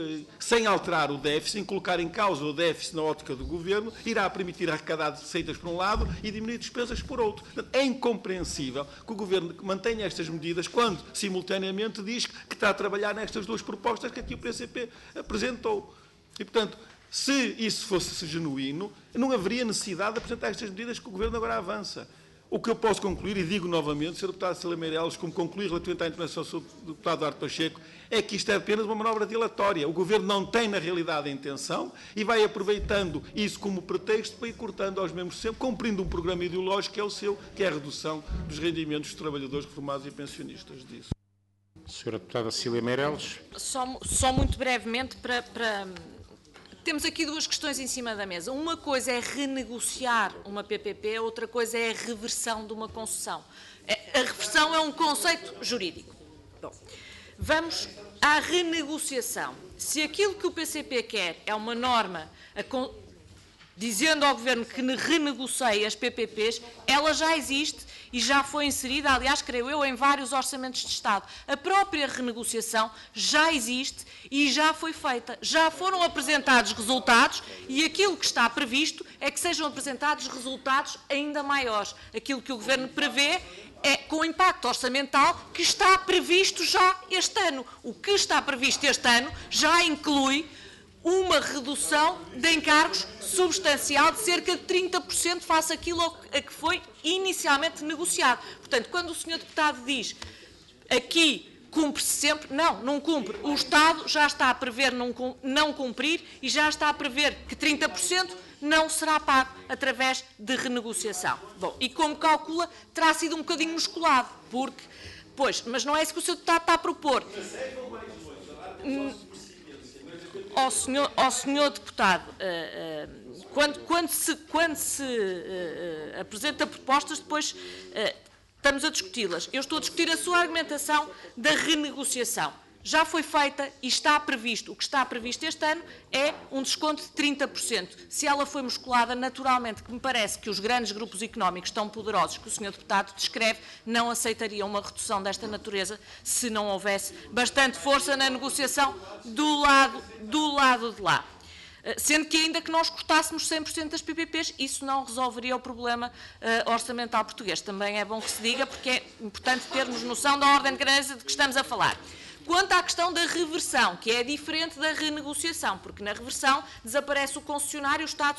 sem alterar o déficit, sem colocar em causa o déficit na ótica do Governo, irá permitir arrecadar receitas por um lado e diminuir despesas por outro. É incompreensível que o Governo mantenha estas medidas quando, simultaneamente, diz que está a trabalhar nestas duas propostas que aqui o P C P apresentou. E, portanto, se isso fosse genuíno, não haveria necessidade de apresentar estas medidas que o Governo agora avança. O que eu posso concluir, e digo novamente, senhora deputada Cecília Meireles, como concluí relativamente à intervenção do deputado Duarte Pacheco, é que isto é apenas uma manobra dilatória. O Governo não tem, na realidade, a intenção e vai aproveitando isso como pretexto para ir cortando aos membros sempre, cumprindo um programa ideológico que é o seu, que é a redução dos rendimentos dos trabalhadores reformados e pensionistas disso. senhora deputada Cecília Meireles. Só, só muito brevemente para... para... Temos aqui duas questões em cima da mesa. Uma coisa é renegociar uma P P P, outra coisa é a reversão de uma concessão. A reversão é um conceito jurídico. Bom, vamos à renegociação. Se aquilo que o P C P quer é uma norma a con... dizendo ao Governo que renegocie as P P Ps, ela já existe e já foi inserida, aliás, creio eu, em vários orçamentos de Estado. A própria renegociação já existe e já foi feita. Já foram apresentados resultados e aquilo que está previsto é que sejam apresentados resultados ainda maiores. Aquilo que o Governo prevê é com impacto orçamental que está previsto já este ano. O que está previsto este ano já inclui uma redução de encargos substancial de cerca de trinta por cento face àquilo a que foi inicialmente negociado. Portanto, quando o senhor deputado diz aqui cumpre-se sempre, não, não cumpre. O Estado já está a prever não cumprir e já está a prever que trinta por cento não será pago através de renegociação. Bom, e como calcula, terá sido um bocadinho musculado, porque, pois, mas não é isso que o senhor deputado está a propor. Ao senhor, ao senhor deputado, uh, uh, quando, quando se, quando se uh, uh, apresenta propostas, depois uh, estamos a discuti-las. Eu estou a discutir a sua argumentação da renegociação. Já foi feita e está previsto. O que está previsto este ano é um desconto de trinta por cento. Se ela foi musculada, naturalmente, que me parece que os grandes grupos económicos tão poderosos que o senhor deputado descreve não aceitariam uma redução desta natureza se não houvesse bastante força na negociação do lado, do lado de lá. sendo que ainda que nós cortássemos cem por cento das P P Ps, isso não resolveria o problema uh, orçamental português. Também é bom que se diga, porque é importante termos noção da ordem de grandeza de que estamos a falar. Quanto à questão da reversão, que é diferente da renegociação, porque na reversão desaparece o concessionário, o Estado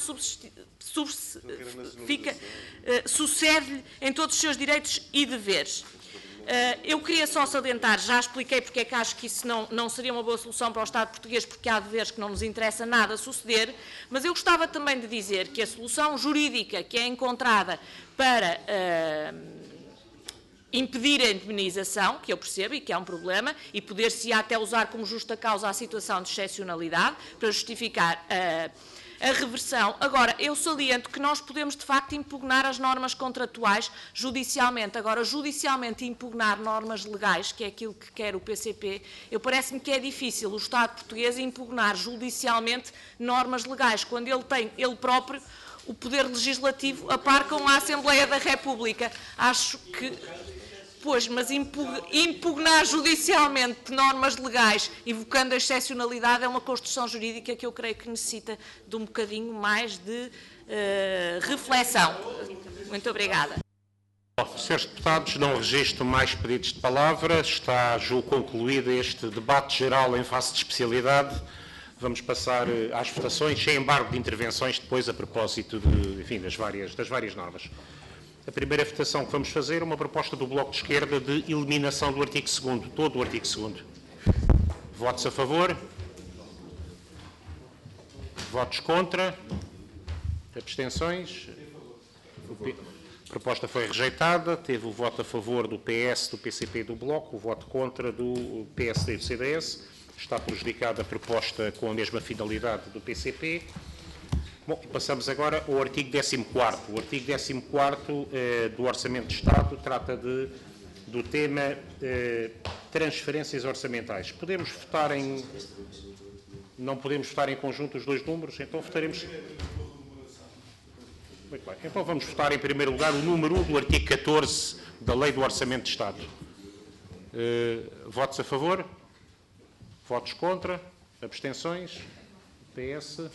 fica, uh, sucede-lhe em todos os seus direitos e deveres. Uh, eu queria só salientar, já expliquei porque é que acho que isso não, não seria uma boa solução para o Estado português, porque há deveres que não nos interessa nada suceder, mas eu gostava também de dizer que a solução jurídica que é encontrada para uh, impedir a indemnização, que eu percebo e que é um problema, e poder-se até usar como justa causa a situação de excepcionalidade para justificar a, a reversão. Agora, eu saliento que nós podemos, de facto, impugnar as normas contratuais judicialmente. Agora, judicialmente impugnar normas legais, que é aquilo que quer o P C P, eu parece-me que é difícil o Estado português impugnar judicialmente normas legais, quando ele tem, ele próprio, o poder legislativo a par com a Assembleia da República. Acho que... Pois, mas impugnar judicialmente normas legais, invocando a excepcionalidade, é uma construção jurídica que eu creio que necessita de um bocadinho mais de uh, reflexão. Muito obrigada. Bom, senhores deputados, não registro mais pedidos de palavra. Está, julgo, concluído este debate geral em face de especialidade. Vamos passar às votações, sem embargo de intervenções, depois a propósito de, enfim, das, várias, das várias normas. A primeira votação que vamos fazer é uma proposta do Bloco de Esquerda de eliminação do artigo segundo, todo o artigo segundo. Votos a favor? Votos contra? Abstenções? A proposta foi rejeitada, teve o voto a favor do P S, do P C P e do Bloco, o voto contra do P S D e do C D S. Está prejudicada a proposta com a mesma finalidade do P C P. Bom, passamos agora ao artigo décimo quarto. O artigo décimo quarto eh, do Orçamento de Estado trata de, do tema eh, transferências orçamentais. Podemos votar em... Não podemos votar em conjunto os dois números, então votaremos... Muito bem. Então vamos votar em primeiro lugar o número um do artigo catorze da Lei do Orçamento de Estado. Eh, votos a favor? Votos contra? Abstenções? P S...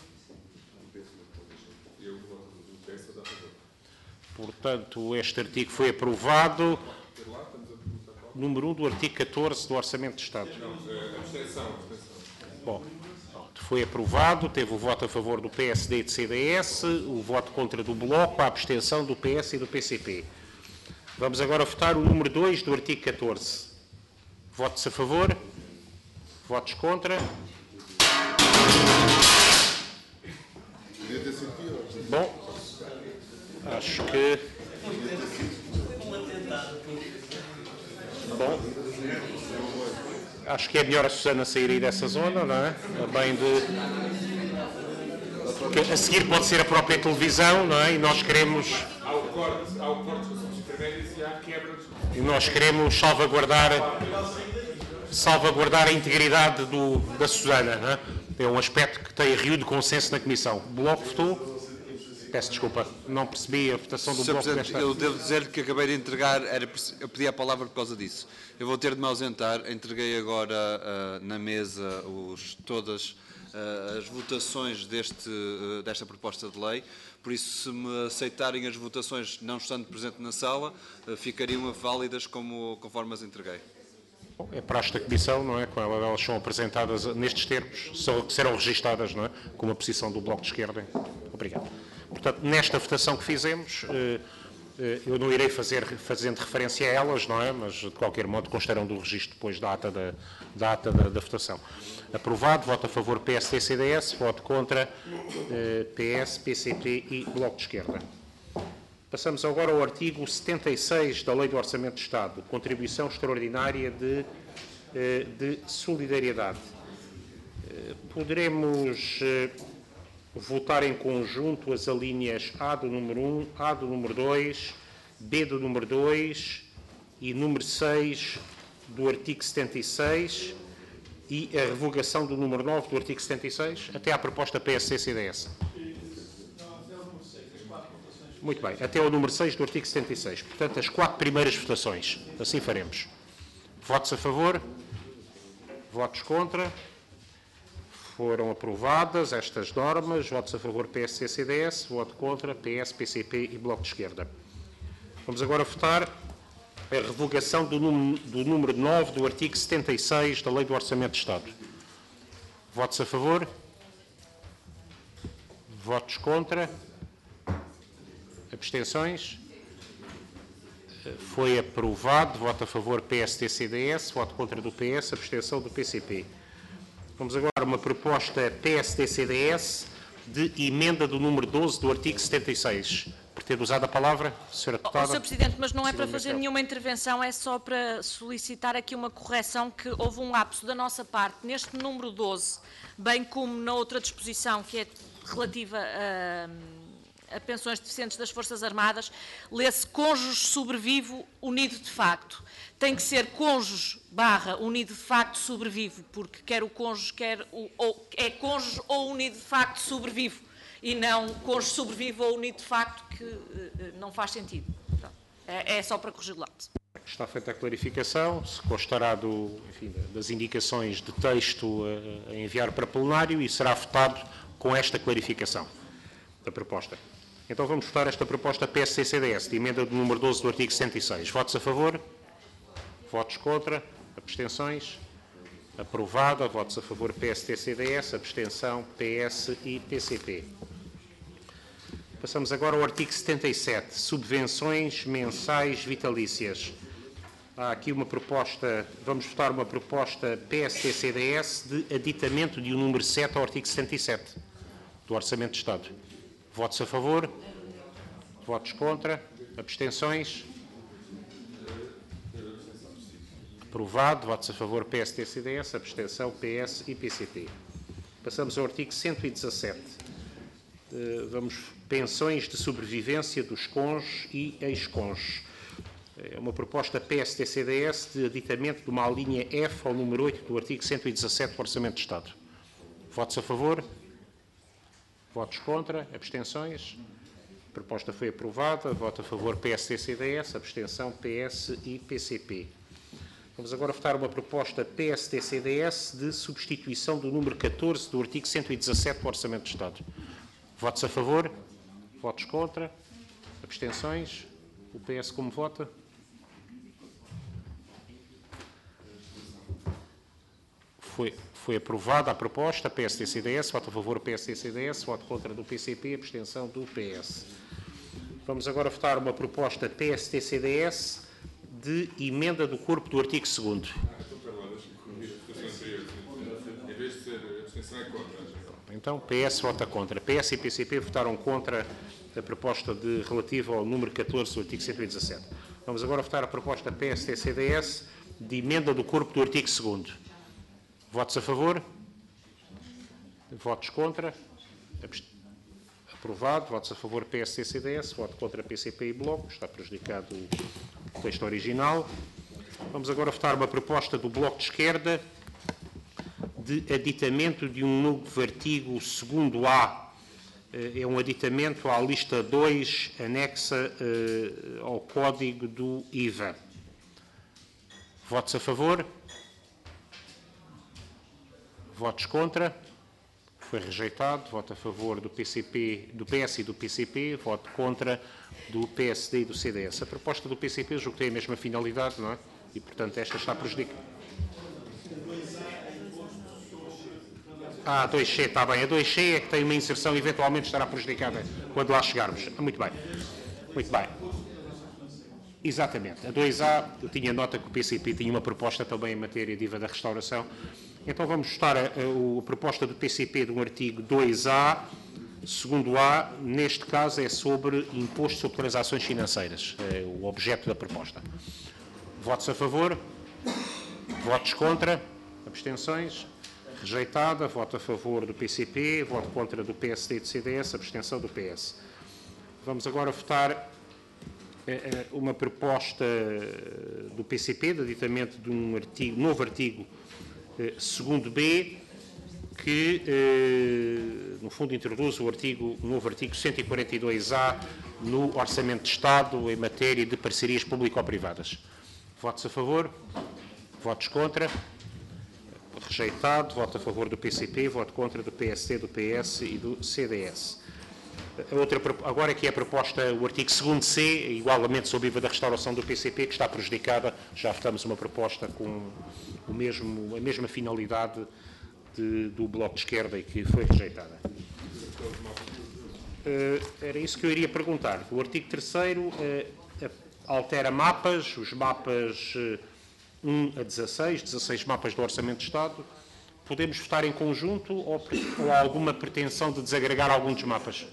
Portanto, este artigo foi aprovado. Número um do artigo catorze do Orçamento de Estado. Bom, foi aprovado, teve o voto a favor do P S D e do C D S, o voto contra do Bloco, a abstenção do P S e do P C P. Vamos agora votar o número dois do artigo catorze. Votos a favor? Votos contra? Bom, acho que... Bom, acho que é melhor a Susana sair aí dessa zona, não é? A bem de... Porque a seguir pode ser a própria televisão, não é? E nós queremos... Há o corte, há o corte dos intermédios e há a quebra dos... E nós queremos salvaguardar, salvaguardar a integridade do, da Susana, não é? É um aspecto que tem rio de consenso na Comissão. O Bloco votou? Peço desculpa, não percebi a votação do Bloco desta... Eu devo dizer que acabei de entregar, era, eu pedi a palavra por causa disso. Eu vou ter de me ausentar, entreguei agora uh, na mesa os, todas uh, as votações deste, uh, desta proposta de lei, por isso se me aceitarem as votações não estando presente na sala, uh, ficariam válidas como, conforme as entreguei. Bom, é para esta Comissão, não é? Quando elas são apresentadas nestes termos, são, serão registadas, não é? Com a posição do Bloco de Esquerda. Obrigado. Portanto, nesta votação que fizemos, eu não irei fazer fazendo referência a elas, não é? Mas, de qualquer modo, constarão do registro depois da ata da, da, ata da, da votação. Aprovado, voto a favor P S D e C D S, voto contra P S, P C P e Bloco de Esquerda. Passamos agora ao artigo setenta e seis da Lei do Orçamento de Estado, contribuição extraordinária de, de solidariedade. Poderemos... votar em conjunto as alíneas A do número um, A do número dois, B do número dois e número seis do artigo setenta e seis e a revogação do número nove do artigo setenta e seis, até à proposta P S C C D S. Muito bem, até ao número seis do artigo setenta e seis. Portanto, as quatro primeiras votações. Assim faremos. Votos a favor? Votos contra? Foram aprovadas estas normas. Votos a favor P S D C D S, voto contra P S, P C P e Bloco de Esquerda. Vamos agora votar a revogação do número, do número nove do artigo setenta e seis da Lei do Orçamento de Estado. Votos a favor? Votos contra? Abstenções? Foi aprovado. Voto a favor P S D C D S, voto contra do P S, abstenção do P C P. Vamos agora a uma proposta P S D C D S de emenda do número doze do artigo setenta e seis. Pretende usar a palavra, senhora Deputada? senhor Presidente, mas não é para Senhor fazer Ministro. nenhuma intervenção, é só para solicitar aqui uma correção, que houve um lapso da nossa parte neste número doze, bem como na outra disposição que é relativa a, a pensões deficientes das Forças Armadas, lê-se cônjuge sobrevivo unido de facto. Tem que ser cônjuge barra unido de facto sobrevivo, porque quer o cônjuge, quer o... Ou, é cônjuge ou unido de facto sobrevivo, e não cônjuge sobrevivo ou unido de facto, que uh, não faz sentido. É, é só para corrigir o lapso. Está feita a clarificação, se constará do, enfim, das indicações de texto a, a enviar para plenário e será votado com esta clarificação da proposta. Então vamos votar esta proposta P S D C D S, de emenda do número doze do artigo setenta e seis. Votos a favor? Votos contra? Abstenções? Aprovada. Votos a favor P S D C D S, abstenção P S e P C P. Passamos agora ao artigo setenta e sete, subvenções mensais vitalícias. Há aqui uma proposta, vamos votar uma proposta P S D C D S de aditamento de um número sete ao artigo setenta e sete do Orçamento de Estado. Votos a favor? Votos contra? Abstenções? Aprovado. Votos a favor P S D C D S, abstenção P S e P C P. Passamos ao artigo cento e dezassete. Vamos, pensões de sobrevivência dos cônjuges e ex-cônjuges. É uma proposta P S D C D S de aditamento de uma alínea F ao número oito do artigo cento e dezassete do Orçamento de Estado. Votos a favor? Votos contra? Abstenções? A proposta foi aprovada. Voto a favor P S D C D S, abstenção P S e P C P. Vamos agora votar uma proposta P S D C D S de substituição do número catorze do artigo cento e dezassete do Orçamento de Estado. Votos a favor? Votos contra? Abstenções? O P S como vota? Foi, foi aprovada a proposta P S D C D S, voto a favor P S D C D S, voto contra do P C P, abstenção do P S. Vamos agora votar uma proposta P S D C D S de emenda do corpo do artigo segundo. Então, P S vota contra. P S e P C P votaram contra a proposta de, relativa ao número catorze do artigo cento e dezassete. Vamos agora votar a proposta P S D C D S de emenda do corpo do artigo segundo. Votos a favor? Votos contra? Aprovado. Votos a favor P S D C D S, voto contra P C P e Bloco. Está prejudicado o texto original. Vamos agora votar uma proposta do Bloco de Esquerda de aditamento de um novo artigo segundo A. É um aditamento à lista dois, anexa uh, ao código do I V A. Votos a favor? Votos contra? Foi rejeitado. Voto a favor do P C P, do P S e do P C P. Voto contra do P S D e do C D S. A proposta do P C P julgo que tem a mesma finalidade, não é? E, portanto, esta está prejudicada. Ah, dois C, está bem. A dois C é que tem uma inserção, eventualmente estará prejudicada quando lá chegarmos. Muito bem. Muito bem. Exatamente. A dois A, eu tinha nota que o P C P tinha uma proposta também em matéria de I V A da restauração. Então vamos votar a, a, a proposta do P C P de um artigo dois A, segundo A, neste caso é sobre imposto sobre transações financeiras, é o objeto da proposta. Votos a favor? Votos contra? Abstenções? Rejeitada. Voto a favor do P C P, voto contra do P S D e do C D S, abstenção do P S. Vamos agora votar eh, uma proposta do P C P, de aditamento de um artigo, novo artigo eh, segundo B, que, eh, no fundo, introduz o artigo, o novo artigo cento e quarenta e dois A no Orçamento de Estado em matéria de parcerias público-privadas. Votos a favor? Votos contra? Rejeitado. Voto a favor do P C P. Voto contra do P S D, do P S e do C D S. A outra, agora que é a proposta, o artigo segundo C, igualmente sob I V A da restauração do P C P, que está prejudicada. Já votamos uma proposta com o mesmo, a mesma finalidade de, do Bloco de Esquerda e que foi rejeitada. Uh, era isso que eu iria perguntar. O artigo terceiro uh, altera mapas, os mapas uh, um a dezasseis, dezasseis mapas do Orçamento de Estado. Podemos votar em conjunto ou, ou há alguma pretensão de desagregar algum dos mapas?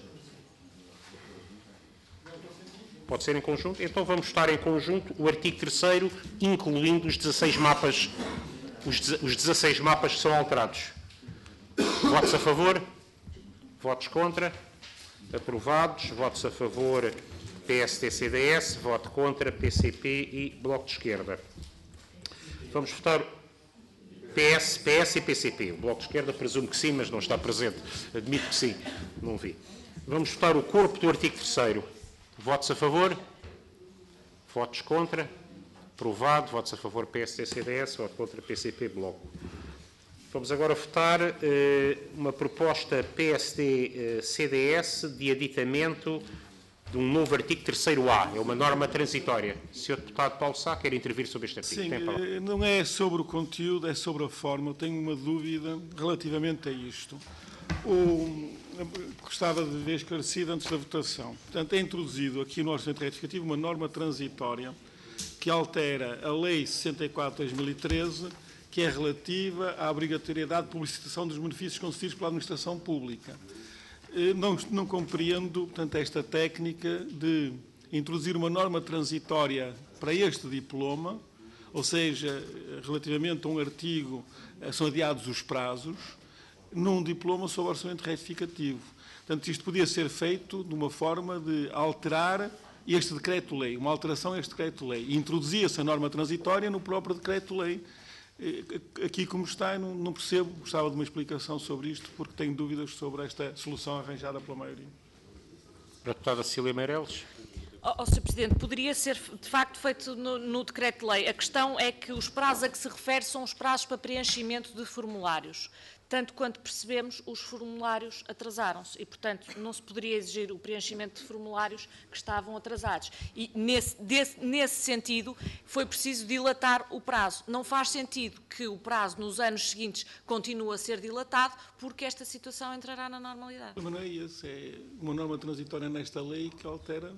Pode ser em conjunto? Então vamos votar em conjunto o artigo terceiro, incluindo os dezasseis mapas, os, os dezasseis mapas que são alterados. Votos a favor? Votos contra? Aprovados. Votos a favor P S D, C D S. Voto contra P C P e Bloco de Esquerda. Vamos votar P S, P S e P C P. O Bloco de Esquerda presumo que sim, mas não está presente. Admito que sim. Não vi. Vamos votar o corpo do artigo terceiro. Votos a favor? Votos contra? Aprovado. Votos a favor P S D, C D S. Voto contra P C P, Bloco. Vamos agora votar eh, uma proposta P S D, C D S de aditamento de um novo artigo terceiro A. É uma norma transitória. senhor Deputado Paulo Sá quer intervir sobre este artigo. Sim, eh, não é sobre o conteúdo, é sobre a forma. Eu tenho uma dúvida relativamente a isto. O, gostava de ver esclarecido antes da votação. Portanto, é introduzido aqui no Orçamento Retificativo uma norma transitória que altera a Lei sessenta e quatro de dois mil e treze, que é relativa à obrigatoriedade de publicitação dos benefícios concedidos pela administração pública. Não, não compreendo, portanto, esta técnica de introduzir uma norma transitória para este diploma, ou seja, relativamente a um artigo, são adiados os prazos, num diploma sobre orçamento retificativo. Portanto, isto podia ser feito de uma forma de alterar este decreto-lei, uma alteração a este decreto-lei. Introduzia-se a norma transitória no próprio decreto-lei. Aqui, como está, eu não, não percebo, gostava de uma explicação sobre isto, porque tenho dúvidas sobre esta solução arranjada pela maioria. A deputada Cília Meireles. Oh, oh, senhor Presidente, poderia ser de facto feito no, no decreto-lei. A questão é que os prazos a que se refere são os prazos para preenchimento de formulários. Tanto quanto percebemos, os formulários atrasaram-se e, portanto, não se poderia exigir o preenchimento de formulários que estavam atrasados. E, nesse, desse, nesse sentido, foi preciso dilatar o prazo. Não faz sentido que o prazo nos anos seguintes continue a ser dilatado, porque esta situação entrará na normalidade. Mas não é esse, é uma norma transitória nesta lei que altera...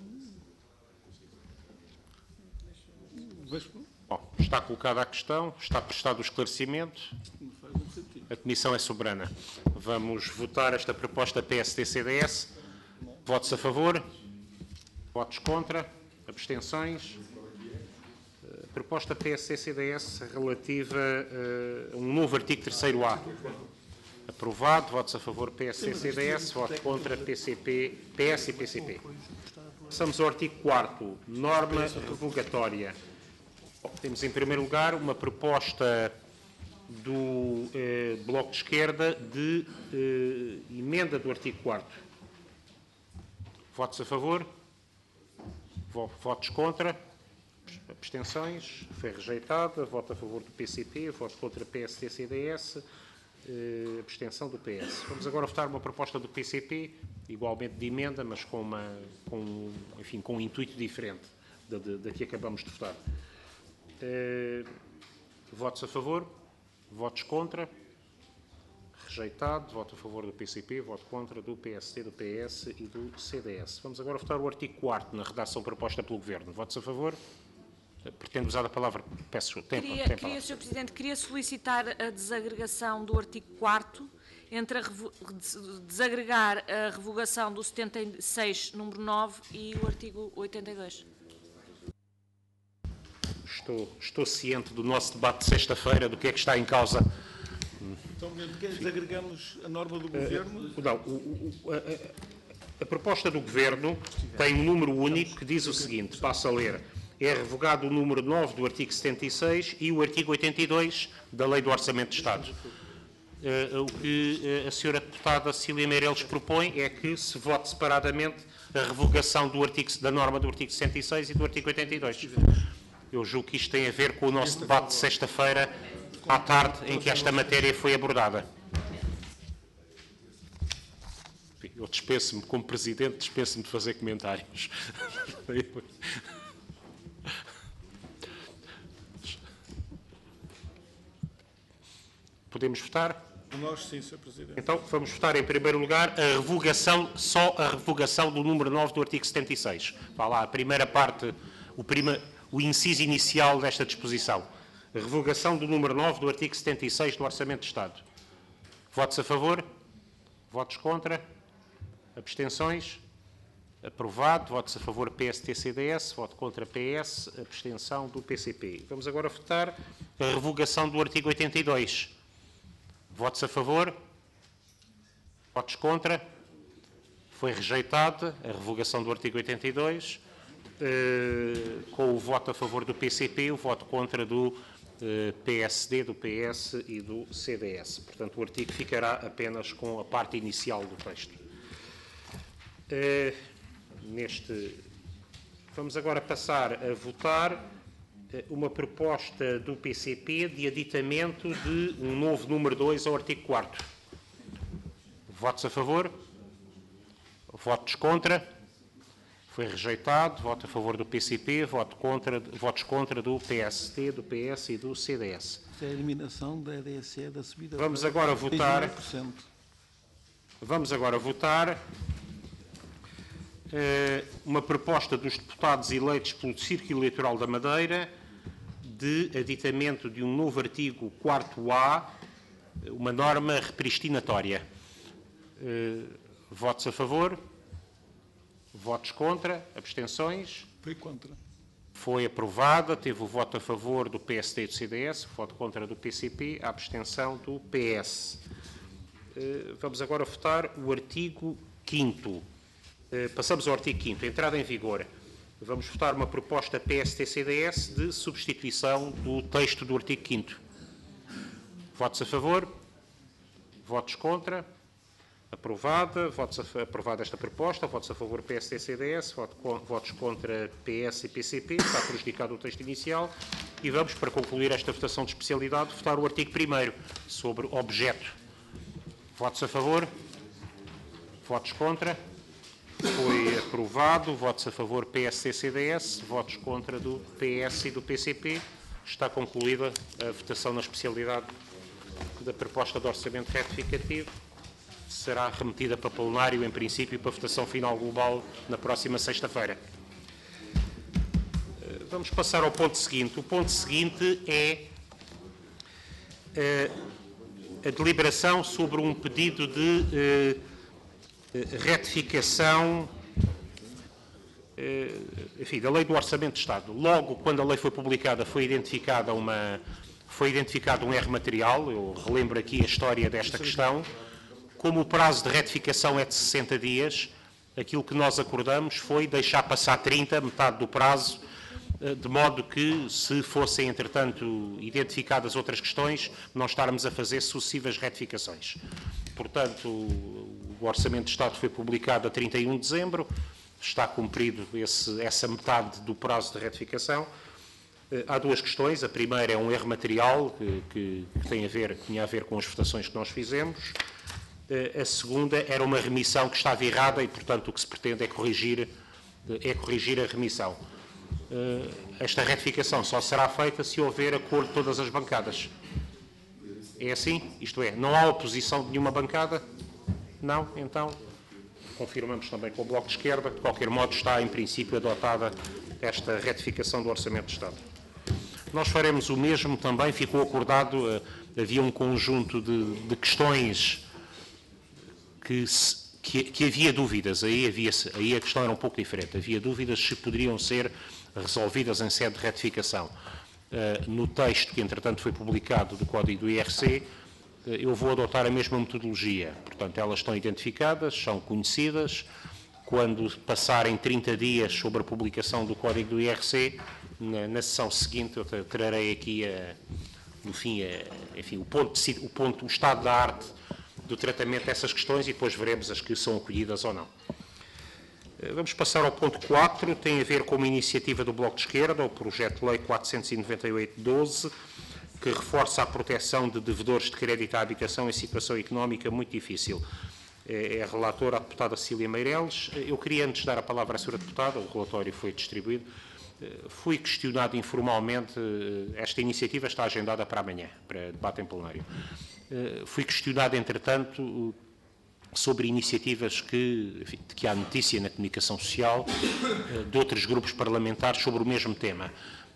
Bom, está colocada a questão, está prestado o esclarecimento. A Comissão é soberana. Vamos votar esta proposta P S D C D S. Votos a favor? Votos contra? Abstenções? A proposta P S D C D S relativa a um novo artigo terceiro A. Aprovado. Votos a favor P S D C D S. Voto contra P C P, P S e P C P. Passamos ao artigo quarto. Norma revogatória. Bom, temos, em primeiro lugar, uma proposta do eh, Bloco de Esquerda de eh, emenda do artigo quarto. Votos a favor? Votos contra? Abstenções? Foi rejeitada. Voto a favor do P C P, voto contra P S D C D S, eh, abstenção do P S. Vamos agora votar uma proposta do P C P, igualmente de emenda, mas com, uma, com, enfim, com um intuito diferente da, da, da que acabamos de votar. Eh, votos a favor? Votos contra? Rejeitado. Voto a favor do P C P, voto contra do P S D, do P S e do C D S. Vamos agora votar o artigo quarto na redação proposta pelo Governo. Votos a favor? Pretendo usar a palavra. Peço tempo. Queria, tempo queria senhor Presidente, queria solicitar a desagregação do artigo quarto, entre a revo, desagregar a revogação do setenta e seis, número nove, e o artigo oitenta e dois. Estou, estou ciente do nosso debate de sexta-feira, do que é que está em causa. Então, desagregamos a norma do Governo? Uh, não, o, o, a, a proposta do Governo tem um número único que diz o seguinte, passo a ler, é revogado o número nove do artigo setenta e seis e o artigo oitenta e dois da Lei do Orçamento de Estado. Uh, o que uh, a senhora deputada Cília Meireles propõe é que se vote separadamente a revogação do artigo, da norma do artigo sessenta e seis e do artigo oitenta e dois. Eu julgo que isto tem a ver com o nosso debate de sexta-feira à tarde em que esta matéria foi abordada. Eu dispenso-me, como Presidente, dispenso-me de fazer comentários. Podemos votar? Nós sim, senhor Presidente. Então, vamos votar em primeiro lugar a revogação, só a revogação do número nove do artigo setenta e seis. Vá lá, a primeira parte, o, prima, o inciso inicial desta disposição. A revogação do número nove do artigo setenta e seis do Orçamento de Estado. Votos a favor? Votos contra? Abstenções? Aprovado. Votos a favor P S T C D S, voto contra P S, abstenção do P C P. Vamos agora votar a revogação do artigo oitenta e dois. Votos a favor? Votos contra? Foi rejeitada a revogação do artigo oitenta e dois, eh, com o voto a favor do P C P, o voto contra do eh, P S D, do P S e do C D S. Portanto, o artigo ficará apenas com a parte inicial do texto. Eh, neste, vamos agora passar a votar uma proposta do P C P de aditamento de um novo número dois ao artigo quarto. Votos a favor? Votos contra? Foi rejeitado. Voto a favor do P C P, voto contra, votos contra do P S T, do P S e do C D S. É a eliminação da E D S E, da subida... Vamos agora votar... por cento. Vamos agora votar uh, uma proposta dos deputados eleitos pelo Círculo Eleitoral da Madeira de aditamento de um novo artigo quarto A, uma norma repristinatória. Uh, votos a favor? Votos contra? Abstenções? Foi contra. Foi aprovada, teve o voto a favor do P S D e do C D S, o voto contra do P C P, a abstenção do P S. Uh, vamos agora votar o artigo quinto. Uh, passamos ao artigo quinto, entrada em vigor. Vamos votar uma proposta P S T C D S de substituição do texto do artigo quinto. Votos a favor? Votos contra? Aprovada. Votos a, aprovada esta proposta. Votos a favor P S T C D S. Voto, votos contra P S e P C P. Está prejudicado o texto inicial. E vamos, para concluir esta votação de especialidade, votar o artigo primeiro sobre objeto. Votos a favor? Votos contra? Foi aprovado. Votos a favor P S T C D S, votos contra do P S e do P C P. Está concluída a votação na especialidade da proposta de orçamento retificativo. Será remetida para plenário, em princípio, para votação final global na próxima sexta-feira. Vamos passar ao ponto seguinte. O ponto seguinte é a deliberação sobre um pedido de retificação, enfim, da Lei do Orçamento de Estado. Logo, quando a lei foi publicada, foi identificada uma, foi identificado um erro material. Eu relembro aqui a história desta questão. Como o prazo de retificação é de sessenta dias, aquilo que nós acordamos foi deixar passar trinta, metade do prazo, de modo que, se fossem, entretanto, identificadas outras questões, não estarmos a fazer sucessivas retificações. Portanto, o Orçamento de Estado foi publicado a trinta e um de dezembro, está cumprido esse, essa metade do prazo de retificação. Há duas questões. A primeira é um erro material que, que, que tem a ver, que tinha a ver com as votações que nós fizemos. A segunda era uma remissão que estava errada e, portanto, o que se pretende é corrigir, é corrigir a remissão. Esta retificação só será feita se houver acordo de todas as bancadas. É assim? Isto é, não há oposição de nenhuma bancada? Não? Então, confirmamos também com o Bloco de Esquerda. De qualquer modo, está, em princípio, adotada esta retificação do Orçamento de Estado. Nós faremos o mesmo também. Ficou acordado, havia um conjunto de, de questões que, se, que, que havia dúvidas. Aí, havia, aí a questão era um pouco diferente. Havia dúvidas se poderiam ser resolvidas em sede de retificação. Uh, no texto que, entretanto, foi publicado do Código do I R C, uh, eu vou adotar a mesma metodologia. Portanto, elas estão identificadas, são conhecidas. Quando passarem trinta dias sobre a publicação do Código do I R C, na, na sessão seguinte eu trarei aqui, a, no fim, a, enfim, o, ponto de, o, ponto, o estado da arte do tratamento dessas questões e depois veremos as que são acolhidas ou não. Vamos passar ao ponto quatro, tem a ver com uma iniciativa do Bloco de Esquerda, o projeto de lei quatrocentos e noventa e oito doze, que reforça a proteção de devedores de crédito à habitação em situação económica muito difícil. É, é a relatora, a deputada Cília Meireles. Eu queria, antes de dar a palavra à senhora deputada, o relatório foi distribuído, fui questionado informalmente, esta iniciativa está agendada para amanhã, para debate em plenário. Fui questionado, entretanto, sobre iniciativas que, enfim, de que há notícia na comunicação social de outros grupos parlamentares sobre o mesmo tema.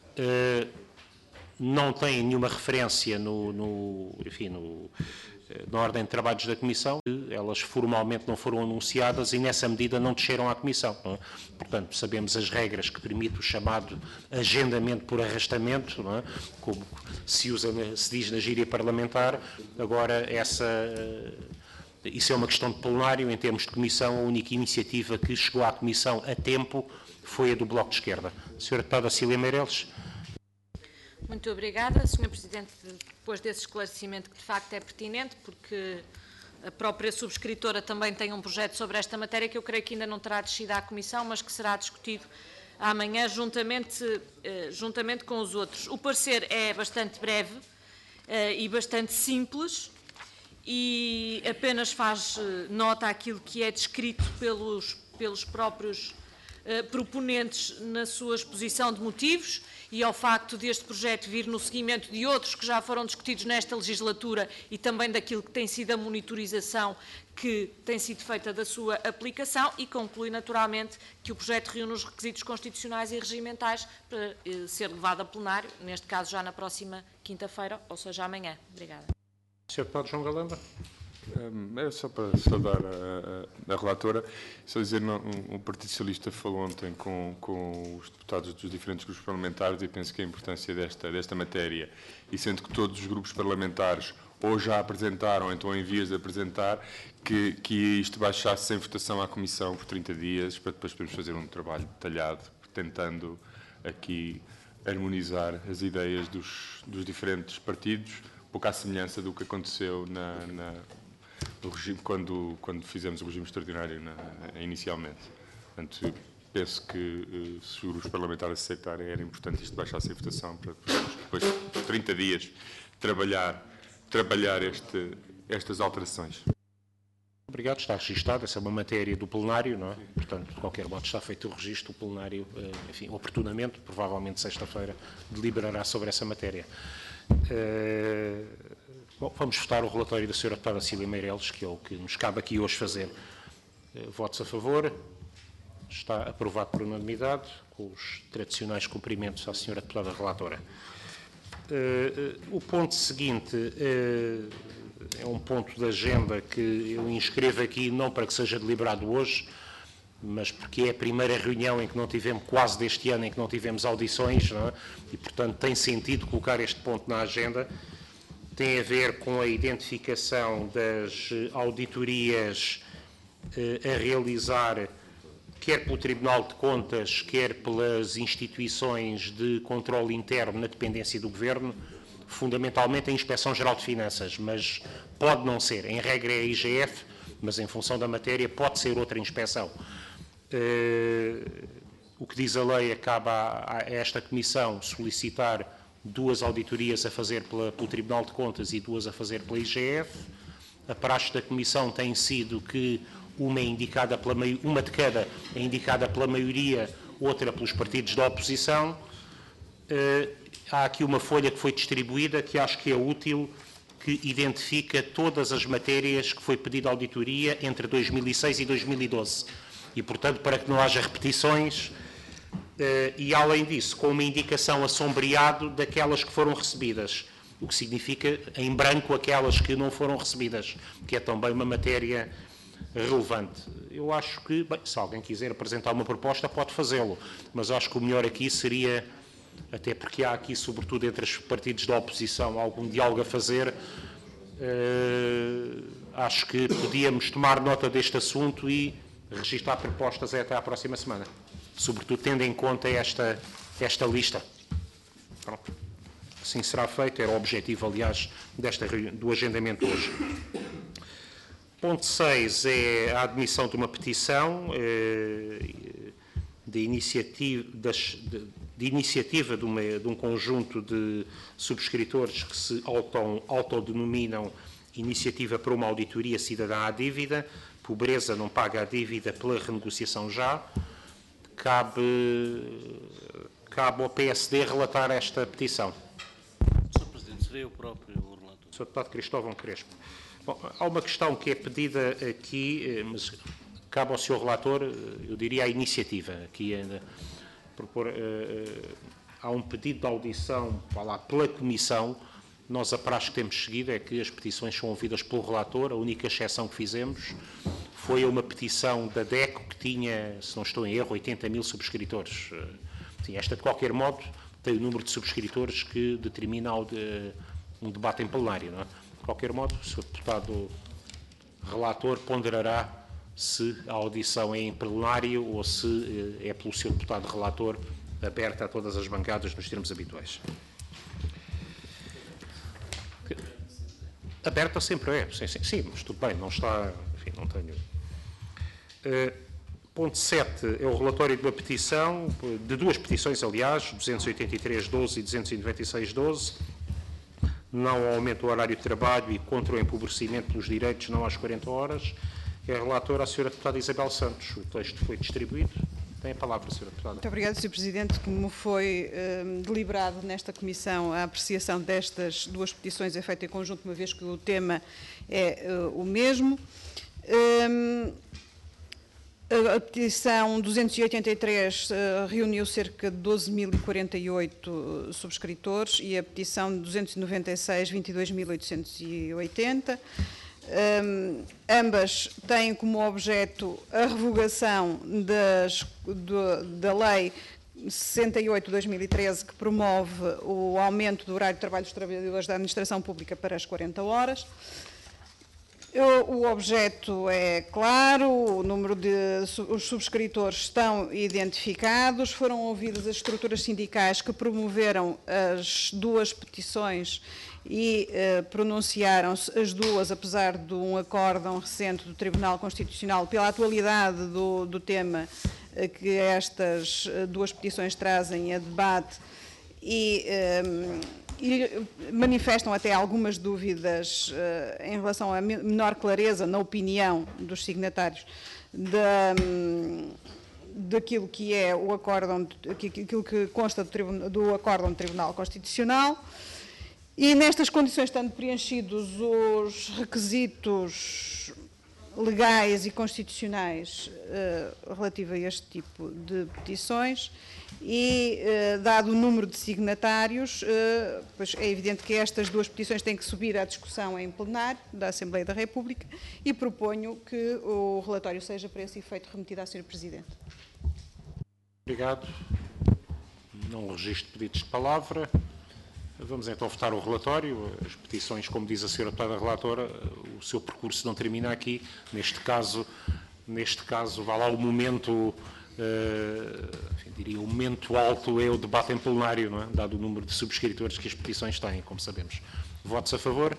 Não tem nenhuma referência no, no, enfim, no, na ordem de trabalhos da Comissão, elas formalmente não foram anunciadas e nessa medida não desceram à Comissão. Não é? Portanto, sabemos as regras que permitem o chamado agendamento por arrastamento, não é? Como se, usa, se diz na gíria parlamentar. Agora, essa, isso é uma questão de plenário. Em termos de Comissão, a única iniciativa que chegou à Comissão a tempo foi a do Bloco de Esquerda. senhora Deputada Cília Meireles. Muito obrigada, senhor Presidente, depois desse esclarecimento que de facto é pertinente, porque a própria subscritora também tem um projeto sobre esta matéria que eu creio que ainda não terá descido à Comissão, mas que será discutido amanhã juntamente, juntamente com os outros. O parecer é bastante breve e bastante simples e apenas faz nota àquilo que é descrito pelos, pelos próprios proponentes na sua exposição de motivos e ao facto deste projeto vir no seguimento de outros que já foram discutidos nesta legislatura e também daquilo que tem sido a monitorização que tem sido feita da sua aplicação e conclui naturalmente que o projeto reúne os requisitos constitucionais e regimentais para eh, ser levado a plenário, neste caso já na próxima quinta-feira, ou seja, amanhã. Obrigada. senhor Deputado João Galamba. Um, era só para saudar a, a, a relatora, só dizer que um, o Partido Socialista falou ontem com, com os deputados dos diferentes grupos parlamentares e penso que a importância desta, desta matéria, e sendo que todos os grupos parlamentares ou já apresentaram, ou então em vias de apresentar, que, que isto baixasse sem votação à Comissão por trinta dias, para depois podermos fazer um trabalho detalhado, tentando aqui harmonizar as ideias dos, dos diferentes partidos, um pouco à semelhança do que aconteceu na... na do regime, quando, quando fizemos o regime extraordinário na, inicialmente. Portanto, penso que se os grupos parlamentares aceitarem, era importante isto baixar sem votação, para depois, por trinta dias, trabalhar, trabalhar este, estas alterações. Obrigado, está registado, essa é uma matéria do plenário, não é? Portanto, de qualquer modo está feito o registro, o plenário, enfim, oportunamente, provavelmente sexta-feira, deliberará sobre essa matéria. Uh... Bom, vamos votar o relatório da senhora deputada Cília Meireles, que é o que nos cabe aqui hoje fazer. Votos a favor. Está aprovado por unanimidade, com os tradicionais cumprimentos à senhora deputada relatora. O ponto seguinte é um ponto da agenda que eu inscrevo aqui, não para que seja deliberado hoje, mas porque é a primeira reunião em que não tivemos, quase deste ano, em que não tivemos audições, não é? E, portanto, tem sentido colocar este ponto na agenda. Tem a ver com a identificação das auditorias eh, a realizar, quer pelo Tribunal de Contas, quer pelas instituições de controle interno na dependência do Governo, fundamentalmente a Inspeção-Geral de Finanças, mas pode não ser. Em regra é a I G F, mas em função da matéria pode ser outra inspeção. Eh, o que diz a lei acaba a, a esta Comissão solicitar duas auditorias a fazer pela, pelo Tribunal de Contas e duas a fazer pela I G F. A praxe da Comissão tem sido que uma, é indicada pela, uma de cada é indicada pela maioria, outra pelos partidos da oposição. Uh, há aqui uma folha que foi distribuída que acho que é útil, que identifica todas as matérias que foi pedida auditoria entre dois mil e seis e dois mil e doze. E, portanto, para que não haja repetições, Uh, e, além disso, com uma indicação assombreado daquelas que foram recebidas, o que significa em branco aquelas que não foram recebidas, que é também uma matéria relevante. Eu acho que, bem, se alguém quiser apresentar uma proposta, pode fazê-lo, mas acho que o melhor aqui seria, até porque há aqui, sobretudo entre os partidos da oposição, algum diálogo a fazer, uh, acho que podíamos tomar nota deste assunto e registrar propostas até à próxima semana. Sobretudo tendo em conta esta, esta lista. Pronto. Assim será feito, era o objetivo, aliás, desta, do agendamento hoje. Ponto seis é a admissão de uma petição eh, de iniciativa, das, de, de iniciativa de, uma, de um conjunto de subscritores que se auto, autodenominam Iniciativa para uma Auditoria Cidadã à Dívida, Pobreza não paga a dívida pela renegociação já. Cabe, cabe ao P S D relatar esta petição. senhor Presidente, serei eu próprio o relator. senhor Deputado Cristóvão Crespo. Bom, há uma questão que é pedida aqui, mas cabe ao senhor Relator, eu diria, a iniciativa. Aqui ainda propor, uh, uh, há um pedido de audição lá, pela Comissão. Nós, a praxe que temos seguido é que as petições são ouvidas pelo Relator. A única exceção que fizemos foi a uma petição da DECO que tinha, se não estou em erro, oitenta mil subscritores. Sim, esta, de qualquer modo, tem o número de subscritores que determina um debate em plenário. Não é? De qualquer modo, o senhor Deputado Relator ponderará se a audição é em plenário ou se é pelo senhor Deputado Relator aberta a todas as bancadas nos termos habituais. Aberta sempre é, sim, sim, sim, mas tudo bem, não está, enfim, não tenho. Uh, ponto sete é o relatório de uma petição, de duas petições, aliás, duzentos e oitenta e três barra doze e duzentos e noventa e seis barra doze, não ao aumento do horário de trabalho e contra o empobrecimento dos direitos, não às quarenta horas. É a relatora a senhora Deputada Isabel Santos. O texto foi distribuído. Tem a palavra, senhora Deputada. Muito obrigada, senhor Presidente. Como foi um, deliberado nesta Comissão, a apreciação destas duas petições é feita em conjunto, uma vez que o tema é uh, o mesmo. Um, a petição duzentos e oitenta e três uh, reuniu cerca de doze mil e quarenta e oito uh, subscritores e a petição duzentos e noventa e seis, vinte e dois mil oitocentos e oitenta. Um, ambas têm como objeto a revogação das, do, da Lei sessenta e oito de dois mil e treze, que promove o aumento do horário de trabalho dos trabalhadores da administração pública para as quarenta horas. O objeto é claro, o número de os subscritores estão identificados, foram ouvidas as estruturas sindicais que promoveram as duas petições e eh, pronunciaram-se as duas, apesar de um acórdão recente do Tribunal Constitucional, pela atualidade do, do tema eh, que estas duas petições trazem a debate e, eh, e manifestam até algumas dúvidas eh, em relação à menor clareza, na opinião dos signatários, da, daquilo que é o acórdão, aquilo que consta do, tribunal, do acórdão do Tribunal Constitucional. E nestas condições, estando preenchidos os requisitos legais e constitucionais uh, relativo a este tipo de petições e, uh, dado o número de signatários, uh, pois é evidente que estas duas petições têm que subir à discussão em plenário da Assembleia da República e proponho que o relatório seja, para esse efeito, remetido à senhora Presidente. Obrigado. Não registro pedidos de palavra. Vamos então votar o relatório. As petições, como diz a senhora Deputada Relatora, o seu percurso não termina aqui. Neste caso, neste caso, vá lá o momento, uh, enfim, diria, o momento alto é o debate em plenário, não é? Dado o número de subscritores que as petições têm, como sabemos. Votos a favor?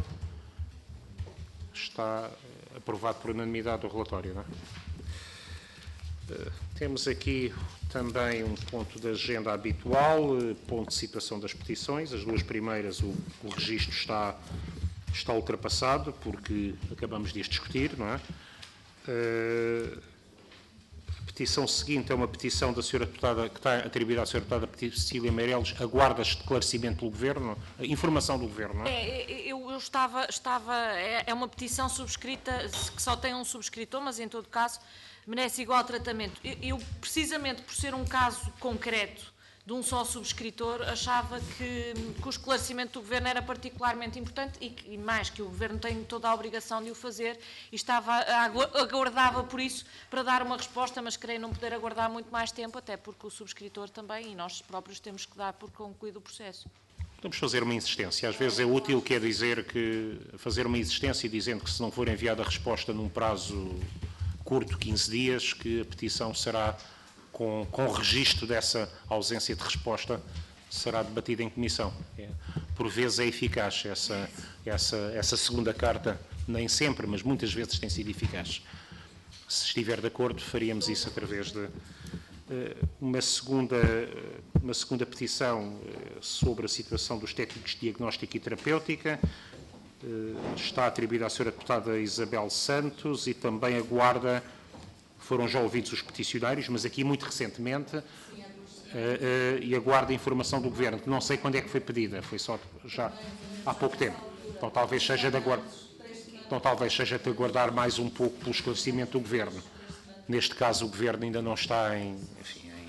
Está aprovado por unanimidade o relatório, não é? Uh, temos aqui também um ponto da agenda habitual, uh, ponto de situação das petições. As duas primeiras, o, o registro está, está ultrapassado, porque acabamos de as discutir, não é? Uh, a petição seguinte é uma petição da senhora Deputada, que está atribuída à senhora Deputada Cecília Meireles, aguarda esclarecimento do Governo, informação do Governo, não é? É, eu, eu estava, estava é, é uma petição subscrita, que só tem um subscritor, mas em todo caso merece igual tratamento. Eu, eu, precisamente por ser um caso concreto de um só subscritor, achava que, que o esclarecimento do Governo era particularmente importante e, que, e mais, que o Governo tem toda a obrigação de o fazer e estava, aguardava por isso para dar uma resposta, mas creio não poder aguardar muito mais tempo, até porque o subscritor também e nós próprios temos que dar por concluído o processo. Vamos fazer uma insistência. Às vezes é útil, quer dizer que fazer uma insistência dizendo que se não for enviada a resposta num prazo curto, quinze dias, que a petição será, com, com registro dessa ausência de resposta, será debatida em comissão. É, por vezes é eficaz essa, essa, essa segunda carta, nem sempre, mas muitas vezes tem sido eficaz. Se estiver de acordo, faríamos isso através de, uma segunda, uma segunda petição sobre a situação dos técnicos de diagnóstico e terapêutica, está atribuída à senhora deputada Isabel Santos, e também aguarda, foram já ouvidos os peticionários, mas aqui muito recentemente, e aguarda a informação do Governo, que não sei quando é que foi pedida, foi só já há pouco tempo. Então talvez seja de aguardar, então, talvez seja de aguardar mais um pouco pelo esclarecimento do Governo. Neste caso, o Governo ainda não está em... Enfim, em...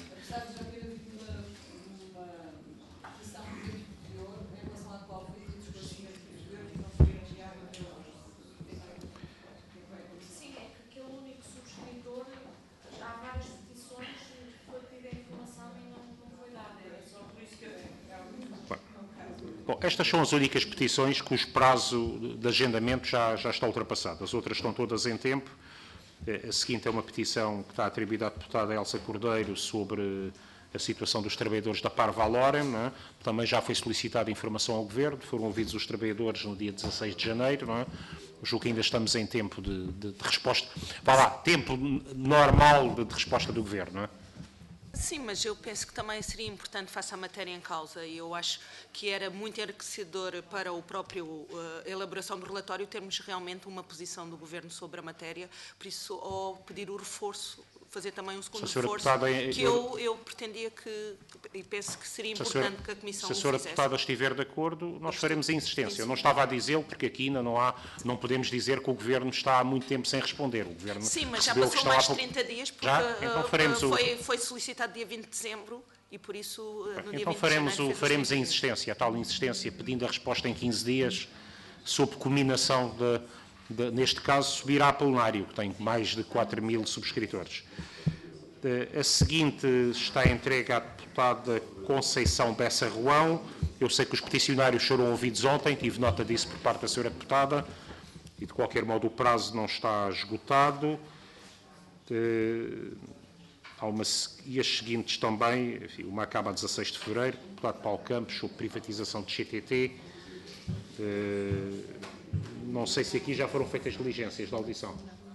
Sim, é que aquele único subscritor, há várias petições, foi pedida a informação e não, não foi dada. É só por isso que eu... Bom, estas são as únicas petições cujo prazo de agendamento já, já está ultrapassado. As outras estão todas em tempo. A seguinte é uma petição que está atribuída à deputada Elsa Cordeiro sobre a situação dos trabalhadores da Parva Lorem, não é? Também já foi solicitada informação ao Governo, foram ouvidos os trabalhadores no dia dezasseis de janeiro, não é? Julgo que ainda estamos em tempo de, de, de resposta, vá lá, tempo normal de, de resposta do Governo, não é? Sim, mas eu penso que também seria importante, face à matéria em causa, e eu acho que era muito enriquecedor para o próprio uh, elaboração do relatório termos realmente uma posição do Governo sobre a matéria, por isso, ao pedir o reforço, fazer também um segundo reforço, é, que eu, eu pretendia que, e penso que seria importante senhora, que a Comissão o fizesse. Se a senhora deputada estiver de acordo, nós faremos a insistência. Eu não estava a dizê-lo, porque aqui ainda não há, não podemos dizer que o Governo está há muito tempo sem responder. O Governo Sim, mas já passou mais de trinta dias, porque já? Então faremos foi, o... foi solicitado dia vinte de dezembro, e por isso, no dia então vinte faremos, de janeiro, o, faremos a insistência, a tal insistência, pedindo a resposta em quinze dias, sob culminação de, de, neste caso, subir à plenário, que tem mais de quatro mil subscritores. A seguinte está entregue à deputada Conceição Bessa Ruão. Eu sei que os peticionários foram ouvidos ontem, tive nota disso por parte da senhora deputada, e de qualquer modo o prazo não está esgotado. Há uma, e as seguintes também, enfim, uma acaba a dezasseis de fevereiro, deputado Paulo Campos, sobre privatização de C T T. Não sei se aqui já foram feitas diligências da audição.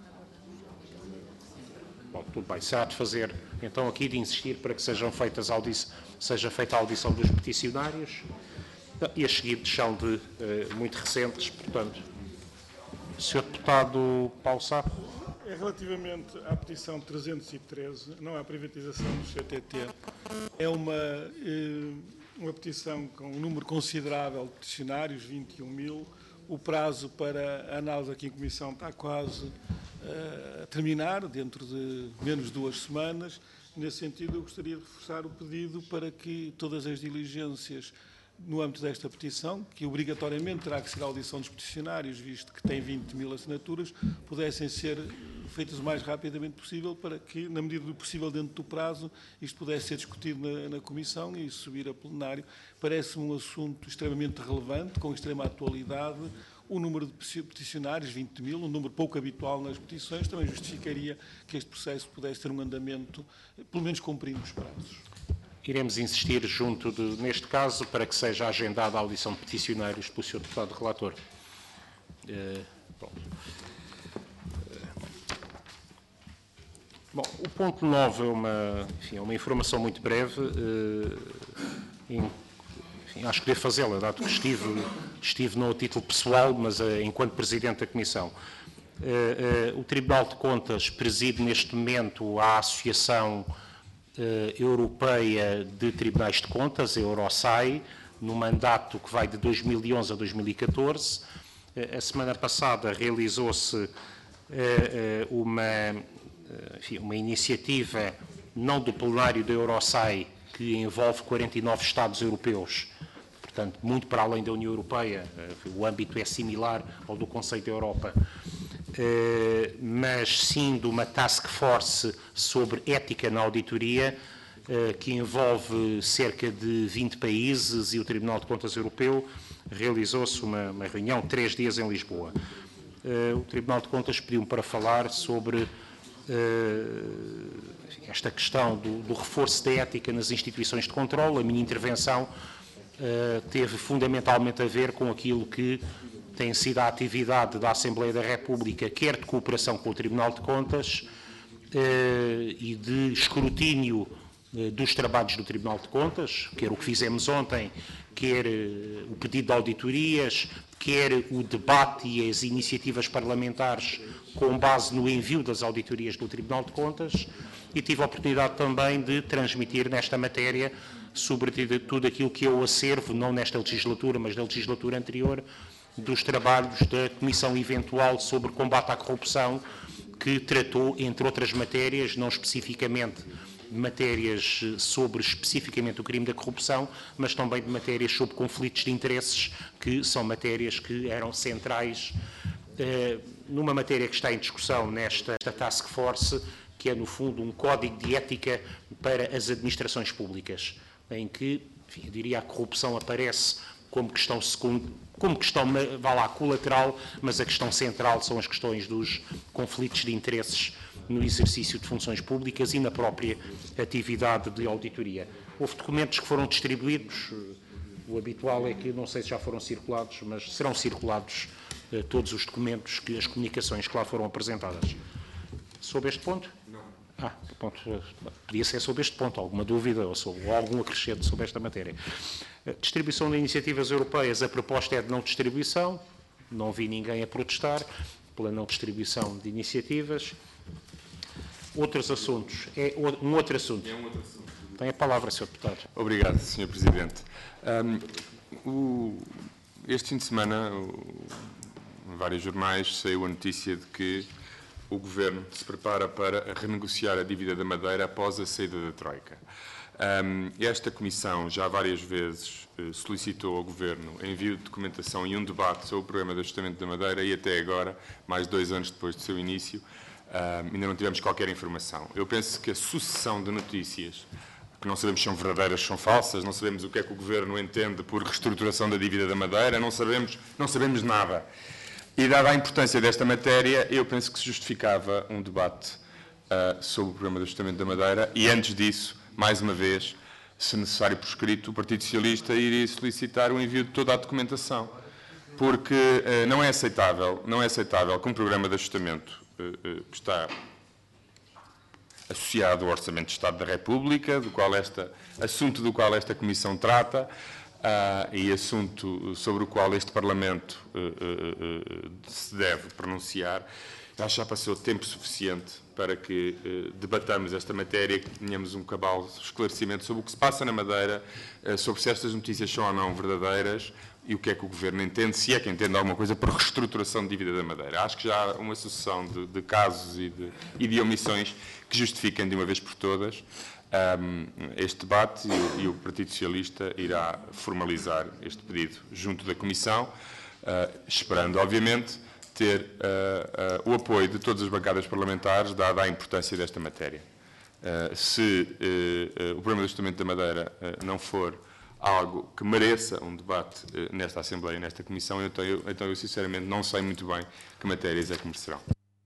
Bom, tudo bem, será de fazer, então, aqui de insistir para que sejam feitas audição, seja feita a audição dos peticionários, e as seguintes são de, uh, muito recentes, portanto. senhor Deputado Paulo Sá. É relativamente à petição trezentos e treze, não à privatização do C T T, é uma, eh, uma petição com um número considerável de peticionários, vinte e um mil, o prazo para a análise aqui em Comissão está quase a terminar, dentro de menos de duas semanas. Nesse sentido, eu gostaria de reforçar o pedido para que todas as diligências no âmbito desta petição, que obrigatoriamente terá que ser a audição dos peticionários, visto que tem vinte mil assinaturas, pudessem ser feitas o mais rapidamente possível para que, na medida do possível dentro do prazo, isto pudesse ser discutido na, na Comissão e subir a plenário. Parece-me um assunto extremamente relevante, com extrema atualidade. O número de peticionários, vinte mil, um número pouco habitual nas petições, também justificaria que este processo pudesse ter um andamento, pelo menos cumprindo os prazos. Iremos insistir junto, de, neste caso, para que seja agendada a audição de peticionários pelo senhor Deputado Relator. Uh, bom. Uh, bom, o ponto nove é uma, enfim, é uma informação muito breve. Uh, em, enfim, acho que devo fazê-la, dado que estive, estive não a título pessoal, mas uh, enquanto Presidente da Comissão. Uh, uh, o Tribunal de Contas preside neste momento a Associação Uh, Europeia de Tribunais de Contas, a Eurosai, no mandato que vai de dois mil e onze a dois mil e catorze. Uh, a semana passada realizou-se uh, uh, uma, uh, enfim, uma iniciativa, não do plenário da Eurosai, que envolve quarenta e nove Estados europeus, portanto, muito para além da União Europeia, uh, o âmbito é similar ao do Conselho da Europa, Uh, mas sim de uma task force sobre ética na auditoria, uh, que envolve cerca de vinte países, e o Tribunal de Contas Europeu realizou-se uma, uma reunião de três dias em Lisboa. Uh, o Tribunal de Contas pediu-me para falar sobre uh, esta questão do, do reforço da ética nas instituições de controle. A minha intervenção uh, teve fundamentalmente a ver com aquilo que tem sido a atividade da Assembleia da República, quer de cooperação com o Tribunal de Contas, eh, e de escrutínio eh, dos trabalhos do Tribunal de Contas, quer o que fizemos ontem, quer eh, o pedido de auditorias, quer o debate e as iniciativas parlamentares com base no envio das auditorias do Tribunal de Contas, e tive a oportunidade também de transmitir nesta matéria sobre tudo aquilo que é o acervo, não nesta legislatura, mas da legislatura anterior, dos trabalhos da Comissão Eventual sobre Combate à Corrupção, que tratou, entre outras matérias, não especificamente matérias sobre especificamente o crime da corrupção, mas também de matérias sobre conflitos de interesses, que são matérias que eram centrais eh, numa matéria que está em discussão nesta task force, que é, no fundo, um código de ética para as administrações públicas, em que, enfim, eu diria, a corrupção aparece como questão, como questão, vá lá, colateral, mas a questão central são as questões dos conflitos de interesses no exercício de funções públicas e na própria atividade de auditoria. Houve documentos que foram distribuídos, o habitual é que, não sei se já foram circulados, mas serão circulados eh, todos os documentos, que as comunicações que lá foram apresentadas. Sobre este ponto? Não. Ah, ponto, podia ser sobre este ponto, alguma dúvida ou, sobre, ou algum acrescento sobre esta matéria. A distribuição de iniciativas europeias, a proposta é de não distribuição, não vi ninguém a protestar pela não distribuição de iniciativas. Outros assuntos, é um outro assunto. É um outro assunto. Tem a palavra, senhor Deputado. Obrigado, senhor Presidente. Um, o, este fim de semana, o, em vários jornais, saiu a notícia de que o Governo se prepara para renegociar a dívida da Madeira após a saída da Troika. Um, esta Comissão já várias vezes uh, solicitou ao Governo envio de documentação e um debate sobre o problema do ajustamento da Madeira e até agora, mais de dois anos depois do seu início, uh, ainda não tivemos qualquer informação. Eu penso que a sucessão de notícias, que não sabemos se são verdadeiras ou são falsas, não sabemos o que é que o Governo entende por reestruturação da dívida da Madeira, não sabemos, não sabemos nada. E, dada a importância desta matéria, eu penso que se justificava um debate uh, sobre o problema do ajustamento da Madeira e, antes disso, mais uma vez, se necessário por escrito, o Partido Socialista iria solicitar o envio de toda a documentação, porque uh, não é aceitável, não é aceitável que um programa de ajustamento uh, uh, está associado ao Orçamento de Estado da República, do qual esta, assunto do qual esta Comissão trata, uh, e assunto sobre o qual este Parlamento uh, uh, uh, se deve pronunciar. Acho que já passou tempo suficiente para que uh, debatamos esta matéria, que tenhamos um cabal de esclarecimento sobre o que se passa na Madeira, uh, sobre se estas notícias são ou não verdadeiras e o que é que o Governo entende, se é que entende alguma coisa por reestruturação de dívida da Madeira. Acho que já há uma sucessão de, de casos e de, e de omissões que justifiquem de uma vez por todas um, este debate e, e o Partido Socialista irá formalizar este pedido junto da Comissão, uh, esperando, obviamente, ter uh, uh, o apoio de todas as bancadas parlamentares, dada a importância desta matéria. Uh, se uh, uh, o problema do ajustamento da Madeira uh, não for algo que mereça um debate uh, nesta Assembleia e nesta Comissão, então eu, então eu sinceramente não sei muito bem que matérias é que merecerão.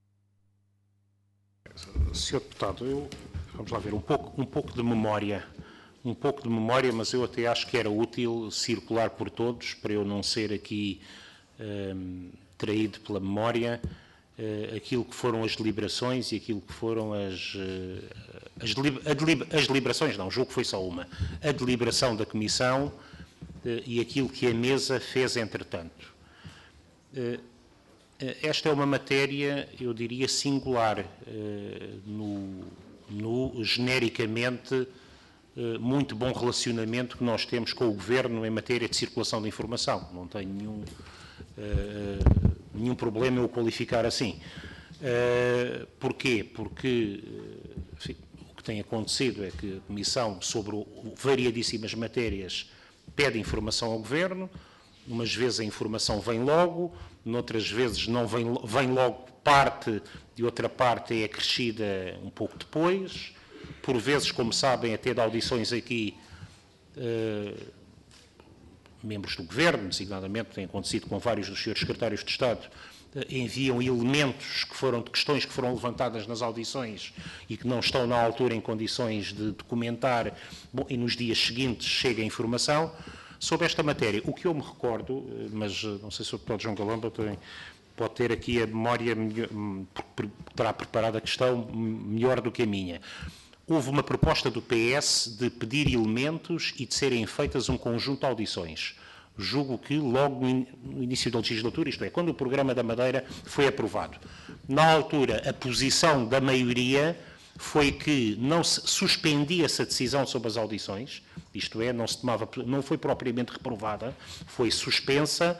senhor Deputado, eu, vamos lá ver, um pouco, um pouco de memória, um pouco de memória, mas eu até acho que era útil circular por todos, para eu não ser aqui um, traído pela memória, uh, aquilo que foram as deliberações e aquilo que foram as, uh, as, delib a delib as deliberações, não, julgo que foi só uma, a deliberação da Comissão uh, e aquilo que a mesa fez entretanto. Uh, Esta é uma matéria, eu diria, singular, no, no genericamente muito bom relacionamento que nós temos com o Governo em matéria de circulação de informação. Não tenho nenhum, nenhum problema em o qualificar assim. Porquê? Porque enfim, o que tem acontecido é que a Comissão, sobre variadíssimas matérias, pede informação ao Governo. Umas vezes a informação vem logo, noutras vezes não vem, vem logo parte e outra parte é acrescida um pouco depois. Por vezes, como sabem, até de audições aqui, eh, membros do Governo, designadamente, tem acontecido com vários dos senhores secretários de Estado, eh, enviam elementos que foram de questões que foram levantadas nas audições e que não estão na altura em condições de documentar, bom, e nos dias seguintes chega a informação. Sobre esta matéria, o que eu me recordo, mas não sei se o deputado João Galamba tem, pode ter aqui a memória, melhor, terá preparado a questão melhor do que a minha. Houve uma proposta do P S de pedir elementos e de serem feitas um conjunto de audições. Julgo que logo no início da legislatura, isto é, quando o Programa da Madeira foi aprovado. Na altura, a posição da maioria foi que não se suspendia-se a decisão sobre as audições, isto é, não, se tomava, não foi propriamente reprovada, foi suspensa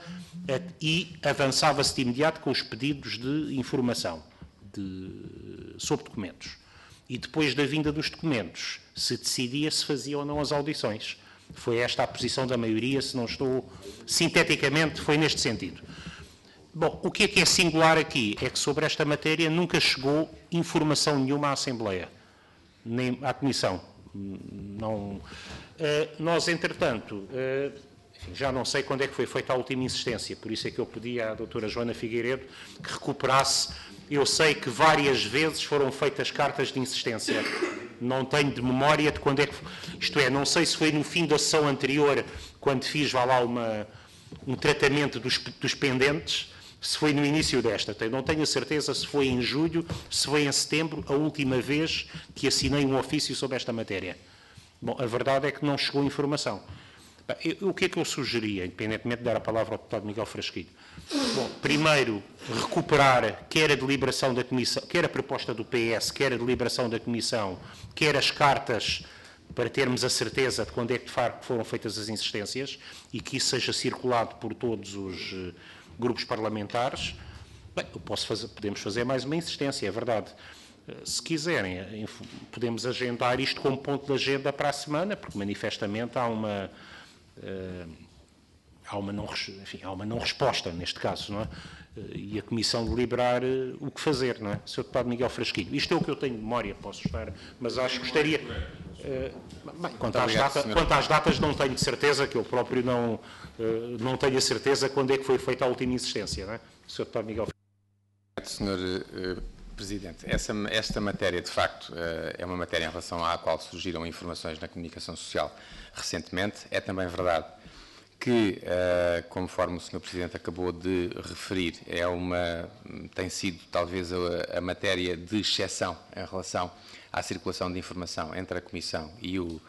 e avançava-se de imediato com os pedidos de informação de, sobre documentos. E depois da vinda dos documentos, se decidia se fazia ou não as audições. Foi esta a posição da maioria, se não estou... Sinteticamente, foi neste sentido. Bom, o que é que é singular aqui? É que sobre esta matéria nunca chegou informação nenhuma à Assembleia, nem à Comissão. Não, uh, nós, entretanto, uh, enfim, já não sei quando é que foi feita a última insistência, por isso é que eu pedi à doutora Joana Figueiredo que recuperasse. Eu sei que várias vezes foram feitas cartas de insistência. Não tenho de memória de quando é que... Isto é, não sei se foi no fim da sessão anterior, quando fiz, vá lá, uma, um tratamento dos, dos pendentes, se foi no início desta. Não tenho a certeza se foi em julho, se foi em setembro, a última vez que assinei um ofício sobre esta matéria. Bom, a verdade é que não chegou informação. Eu, o que é que eu sugeria, independentemente de dar a palavra ao deputado Miguel Frasquilho? Bom, primeiro, recuperar quer a deliberação da Comissão, quer a proposta do P S, quer a deliberação da Comissão, quer as cartas, para termos a certeza de quando é que de facto foram feitas as insistências e que isso seja circulado por todos os uh, grupos parlamentares. Bem, eu posso fazer, podemos fazer mais uma insistência, é verdade. Uh, se quiserem, uh, podemos agendar isto como ponto de agenda para a semana, porque manifestamente há uma... Uh, há uma, não, enfim, há uma não resposta, neste caso, não é? E a Comissão deliberar uh, o que fazer, não é? senhor Deputado Miguel Frasquilho, isto é o que eu tenho de memória, posso estar, mas acho que gostaria... Uh, bem, quanto, às data, quanto às datas não tenho de certeza, que eu próprio não, uh, não tenho a certeza quando é que foi feita a última insistência, não é? senhor Deputado Miguel Frasquilho. senhor uh, Presidente, essa, esta matéria, de facto, uh, é uma matéria em relação à qual surgiram informações na comunicação social recentemente. É também verdade que, uh, conforme o senhor Presidente acabou de referir, é uma, tem sido talvez a, a matéria de exceção em relação à circulação de informação entre a Comissão e o,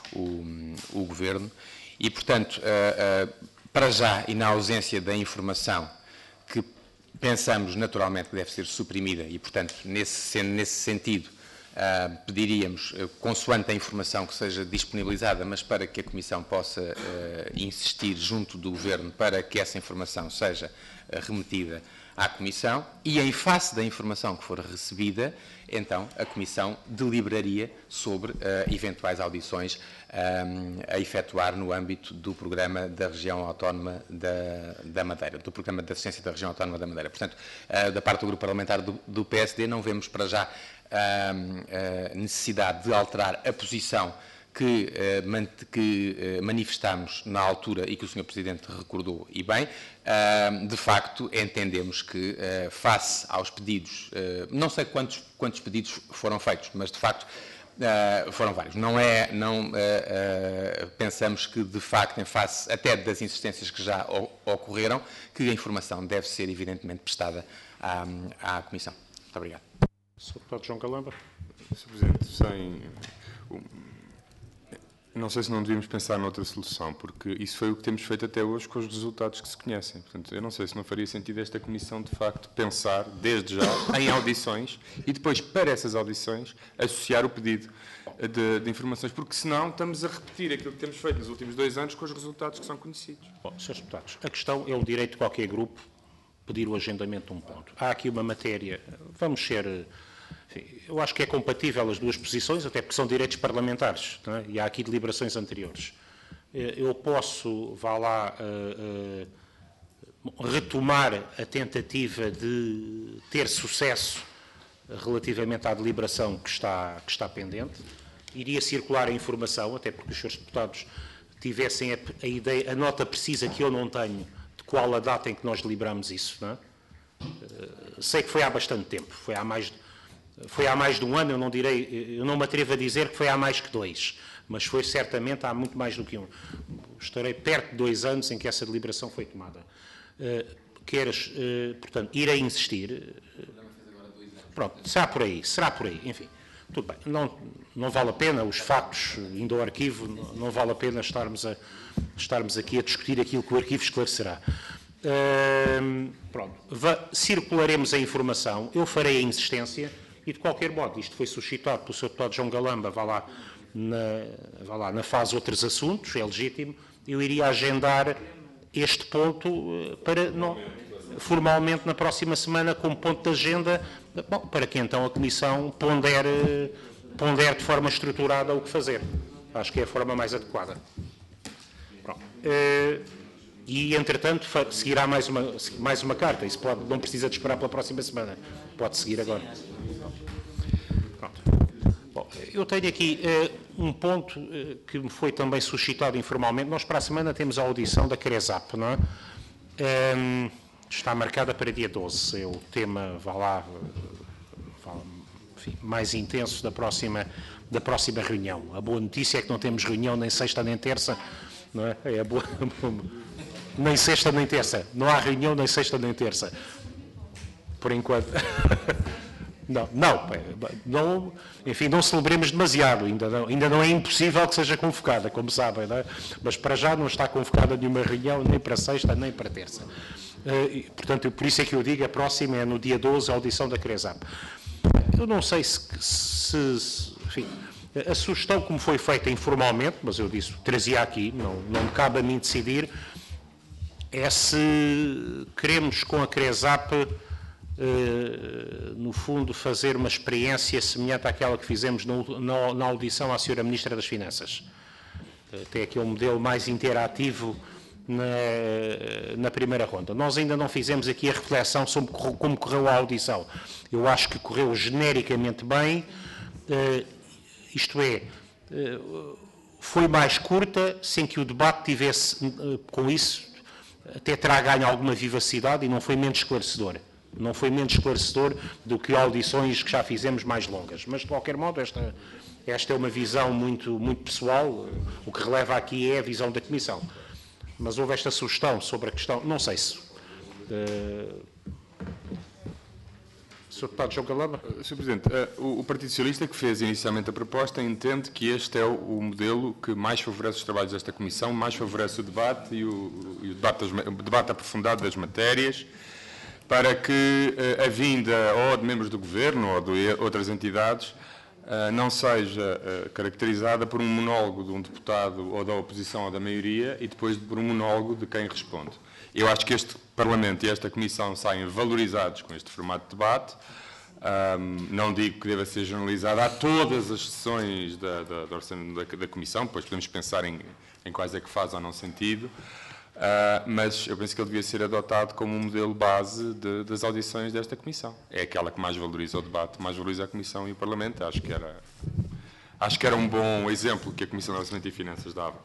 o, o Governo e, portanto, uh, uh, para já e na ausência da informação que pensamos naturalmente que deve ser suprimida e, portanto, nesse, nesse sentido, Uh, pediríamos, uh, consoante a informação que seja disponibilizada, mas para que a Comissão possa uh, insistir junto do Governo para que essa informação seja uh, remetida à Comissão e, em face da informação que for recebida, então a Comissão deliberaria sobre uh, eventuais audições um, a efetuar no âmbito do Programa da Região Autónoma da, da Madeira, do Programa de Assistência da Região Autónoma da Madeira. Portanto, uh, da parte do Grupo Parlamentar do, do P S D, não vemos para já a necessidade de alterar a posição que, que manifestámos na altura e que o senhor Presidente recordou e bem. De facto, entendemos que, face aos pedidos, não sei quantos, quantos pedidos foram feitos, mas de facto foram vários. Não é, não pensamos que, de facto, em face até das insistências que já ocorreram, que a informação deve ser evidentemente prestada à, à Comissão. Muito obrigado. senhor Deputado João Galamba. senhor Presidente, sem... não sei se não devíamos pensar noutra solução, porque isso foi o que temos feito até hoje com os resultados que se conhecem. Portanto, eu não sei se não faria sentido esta Comissão, de facto, pensar, desde já, em audições e depois, para essas audições, associar o pedido de, de informações, porque senão estamos a repetir aquilo que temos feito nos últimos dois anos com os resultados que são conhecidos. Bom, senhores Deputados, a questão é o direito de qualquer grupo pedir o agendamento de um ponto. Há aqui uma matéria, vamos ser, enfim, eu acho que é compatível as duas posições, até porque são direitos parlamentares, não é? E há aqui deliberações anteriores. Eu posso, vá lá, uh, uh, retomar a tentativa de ter sucesso relativamente à deliberação que está, que está pendente, iria circular a informação, até porque os senhores deputados tivessem a, a, ideia, a nota precisa que eu não tenho, qual a data em que nós deliberamos isso, não é? Uh, sei que foi há bastante tempo, foi há mais, foi há mais de um ano, eu não direi, eu não me atrevo a dizer que foi há mais que dois, mas foi certamente há muito mais do que um. Estarei perto de dois anos em que essa deliberação foi tomada. Uh, queres, uh, portanto, ir a insistir, uh, pronto, será por aí, será por aí, enfim, tudo bem, não, não vale a pena, os factos, indo ao arquivo, não, não vale a pena estarmos, a, estarmos aqui a discutir aquilo que o arquivo esclarecerá. Uh, pronto, Va, circularemos a informação, eu farei a insistência e, de qualquer modo, isto foi suscitado pelo senhor deputado João Galamba, vá lá, na, vá lá, na fase outros assuntos, é legítimo, eu iria agendar este ponto uh, para, não, formalmente na próxima semana como ponto de agenda, bom, para que então a Comissão pondere, pondere de forma estruturada o que fazer. Acho que é a forma mais adequada. Pronto. Uh, E, entretanto, seguirá mais uma, mais uma carta. Isso pode, não precisa de esperar pela próxima semana. Pode seguir agora. Pronto. Bom, eu tenho aqui uh, um ponto uh, que me foi também suscitado informalmente. Nós, para a semana, temos a audição da CRESAP, não é? Um, está marcada para dia doze. É o tema, vá lá, vá, enfim, mais intenso da próxima, da próxima reunião. A boa notícia é que não temos reunião nem sexta nem terça. Não é? É a boa... Nem sexta nem terça. Não há reunião nem sexta nem terça. Por enquanto. Não, não, não, enfim, não celebremos demasiado. Ainda não, ainda não é impossível que seja convocada, como sabem, não é? Mas para já não está convocada nenhuma reunião, nem para sexta, nem para terça. Uh, portanto, por isso é que eu digo, a próxima é no dia doze, a audição da CRESAP. Eu não sei se, se, se enfim, a sugestão como foi feita informalmente, mas eu disse, trazia aqui, não, não me cabe a mim decidir, é se queremos com a CRESAP, eh, no fundo, fazer uma experiência semelhante àquela que fizemos no, na, na audição à senhora Ministra das Finanças. Tem aqui um modelo mais interativo na, na primeira ronda. Nós ainda não fizemos aqui a reflexão sobre como correu a audição. Eu acho que correu genericamente bem, eh, isto é, eh, foi mais curta, sem que o debate tivesse, eh, com isso, até terá ganho alguma vivacidade e não foi menos esclarecedor. Não foi menos esclarecedor do que audições que já fizemos mais longas. Mas, de qualquer modo, esta, esta é uma visão muito, muito pessoal. O que releva aqui é a visão da Comissão. Mas houve esta sugestão sobre a questão, não sei se... Uh, senhor Deputado João Galamba. senhor Presidente, uh, o Partido Socialista, que fez inicialmente a proposta, entende que este é o, o modelo que mais favorece os trabalhos desta Comissão, mais favorece o debate e o, e o, debate, das, o debate aprofundado das matérias, para que uh, a vinda ou de membros do Governo ou de outras entidades uh, não seja uh, caracterizada por um monólogo de um deputado ou da oposição ou da maioria e depois por um monólogo de quem responde. Eu acho que este Parlamento e esta Comissão saem valorizados com este formato de debate. Um, não digo que deva ser generalizado a todas as sessões da, da, da, da, da Comissão, depois podemos pensar em, em quais é que faz ou não sentido, uh, mas eu penso que ele devia ser adotado como um modelo base de, das audições desta Comissão. É aquela que mais valoriza o debate, mais valoriza a Comissão e o Parlamento. Acho que era, acho que era um bom exemplo que a Comissão de Orçamento e Finanças dava.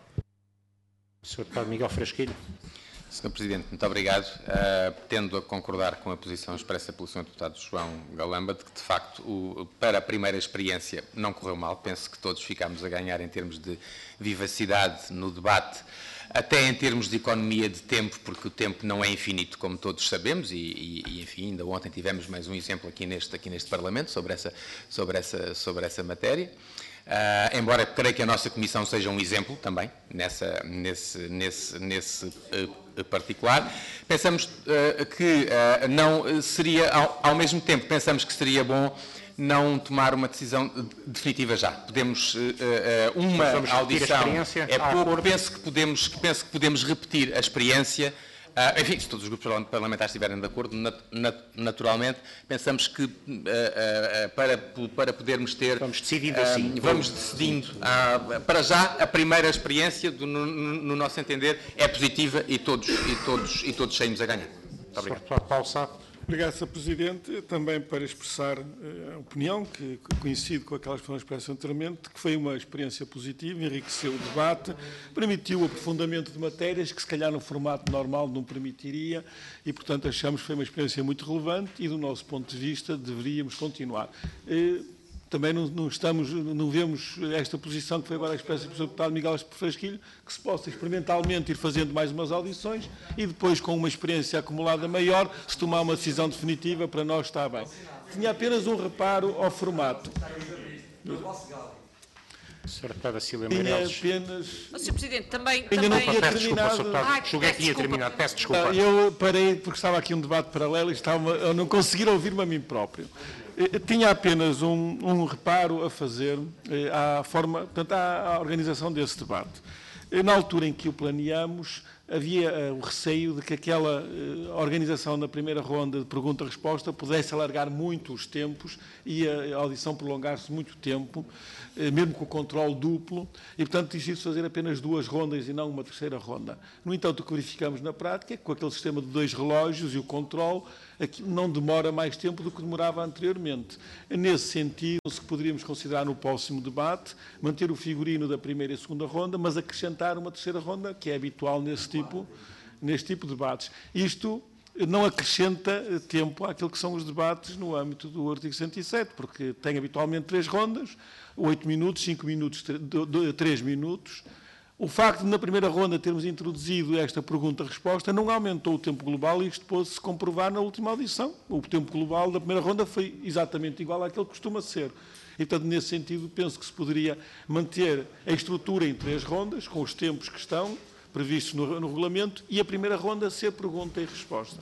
senhor Deputado Miguel Frasquilho. senhor Presidente, muito obrigado. Uh, tendo a concordar com a posição expressa pelo senhor Deputado João Galamba, de que, de facto, o, para a primeira experiência não correu mal. Penso que todos ficámos a ganhar em termos de vivacidade no debate, até em termos de economia de tempo, porque o tempo não é infinito, como todos sabemos, e, e, e enfim, ainda ontem tivemos mais um exemplo aqui neste, aqui neste Parlamento sobre essa, sobre essa, sobre essa matéria. Uh, embora creio que a nossa Comissão seja um exemplo também, nessa, nesse, nesse, nesse uh, particular, pensamos uh, que uh, não seria, ao, ao mesmo tempo, pensamos que seria bom não tomar uma decisão definitiva já. Podemos, uh, uh, uma audição é pouco, penso que, podemos, penso que podemos repetir a experiência. Uh, enfim, se todos os grupos parlamentares estiverem de acordo, nat nat naturalmente, pensamos que uh, uh, para, para podermos ter... Vamos decidindo assim. Uh, vamos decidindo. Uh, para já, a primeira experiência, do, no, no nosso entender, é positiva e todos, e todos, e todos saímos a ganhar. Muito obrigado. senhor Paulo Sá. Obrigado, senhor Presidente. Também para expressar a opinião, que coincide com aquelas que foram expressas anteriormente, que foi uma experiência positiva, enriqueceu o debate, permitiu o aprofundamento de matérias que se calhar no formato normal não permitiria e, portanto, achamos que foi uma experiência muito relevante e, do nosso ponto de vista, deveríamos continuar. também não, não estamos, não vemos esta posição que foi agora expressa pelo senhor deputado Miguel Frasquilho, que se possa experimentalmente ir fazendo mais umas audições e depois, com uma experiência acumulada maior, se tomar uma decisão definitiva, para nós está bem. Tinha apenas um reparo ao formato. senhora Deputada Cília Tinha Meireles. apenas... senhor Presidente, também... Ainda também... não tinha Peço desculpa, terminado. senhor Deputado. Ai, Julguei que peço tinha desculpa. terminado. Peço desculpa. Eu parei porque estava aqui um debate paralelo e estava a não conseguir ouvir-me a mim próprio. Eh, Tinha apenas um, um reparo a fazer eh, à forma, portanto, à, à organização desse debate. Eh, Na altura em que o planeamos, havia eh, o receio de que aquela eh, organização na primeira ronda de pergunta-resposta pudesse alargar muito os tempos e a, a audição prolongar-se muito tempo, eh, mesmo com o controle duplo, e, portanto, decidiu-se fazer apenas duas rondas e não uma terceira ronda. No entanto, o que verificamos na prática é que, com aquele sistema de dois relógios e o controle, aquilo não demora mais tempo do que demorava anteriormente. Nesse sentido, se poderíamos considerar no próximo debate, manter o figurino da primeira e segunda ronda, mas acrescentar uma terceira ronda, que é habitual nesse tipo, neste tipo de debates. Isto não acrescenta tempo àquilo que são os debates no âmbito do artigo cento e sete, porque tem habitualmente três rondas, oito minutos, cinco minutos, três minutos. O facto de, na primeira ronda, termos introduzido esta pergunta-resposta não aumentou o tempo global e isto pôde-se comprovar na última audição. O tempo global da primeira ronda foi exatamente igual àquele que costuma ser. E, portanto, nesse sentido, penso que se poderia manter a estrutura em três rondas, com os tempos que estão previstos no, no regulamento, e a primeira ronda ser pergunta e resposta.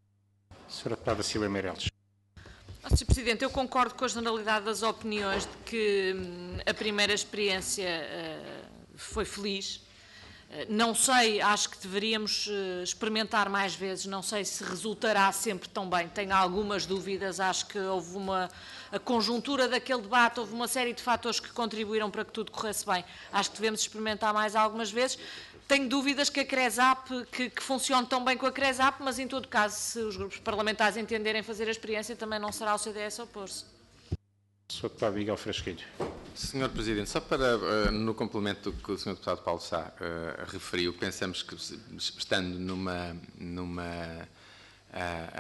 senhora Deputada Cília Meireles. senhor Presidente, eu concordo com a generalidade das opiniões de que hum, a primeira experiência uh, foi feliz. Uh, não sei, acho que deveríamos uh, experimentar mais vezes, não sei se resultará sempre tão bem, tenho algumas dúvidas, acho que houve uma... a conjuntura daquele debate, houve uma série de fatores que contribuíram para que tudo corresse bem. Acho que devemos experimentar mais algumas vezes. Tenho dúvidas que a CRESAP, que, que funcione tão bem com a CRESAP, mas em todo caso, se os grupos parlamentares entenderem fazer a experiência, também não será o C D S a opor-se. senhor Deputado Miguel Frasquilho. senhor Presidente, só para, uh, no complemento do que o senhor Deputado Paulo Sá uh, referiu, pensamos que, estando numa, numa, uh,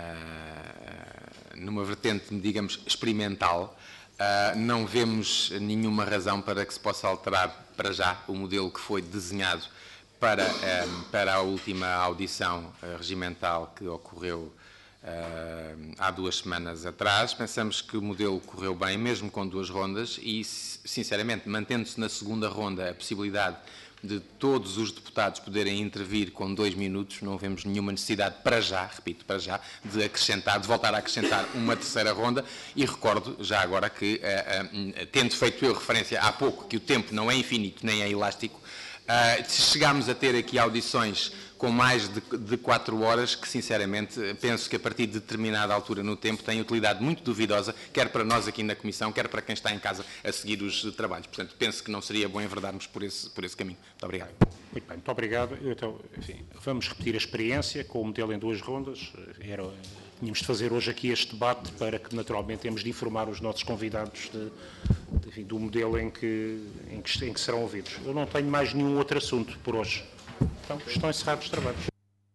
uh, numa vertente, digamos, experimental, uh, não vemos nenhuma razão para que se possa alterar para já o modelo que foi desenhado para, um, para a última audição uh, regimental que ocorreu Uh, há duas semanas atrás. Pensamos que o modelo correu bem, mesmo com duas rondas, e, sinceramente, mantendo-se na segunda ronda a possibilidade de todos os deputados poderem intervir com dois minutos, não vemos nenhuma necessidade, para já, repito, para já, de acrescentar, de voltar a acrescentar uma terceira ronda, e recordo, já agora, que, uh, uh, tendo feito eu referência há pouco, que o tempo não é infinito, nem é elástico, uh, se chegarmos a ter aqui audições com mais de, de quatro horas, que sinceramente penso que a partir de determinada altura no tempo tem utilidade muito duvidosa, quer para nós aqui na Comissão, quer para quem está em casa a seguir os trabalhos. Portanto, penso que não seria bom enverdarmos por esse, por esse caminho. Muito obrigado. Muito bem, muito obrigado. Eu, então, enfim, vamos repetir a experiência com o modelo em duas rondas. Era, tínhamos de fazer hoje aqui este debate para que, naturalmente, temos de informar os nossos convidados de, de, enfim, do modelo em que, em, que, em que serão ouvidos. Eu não tenho mais nenhum outro assunto por hoje. Então, estão encerrados os trabalhos.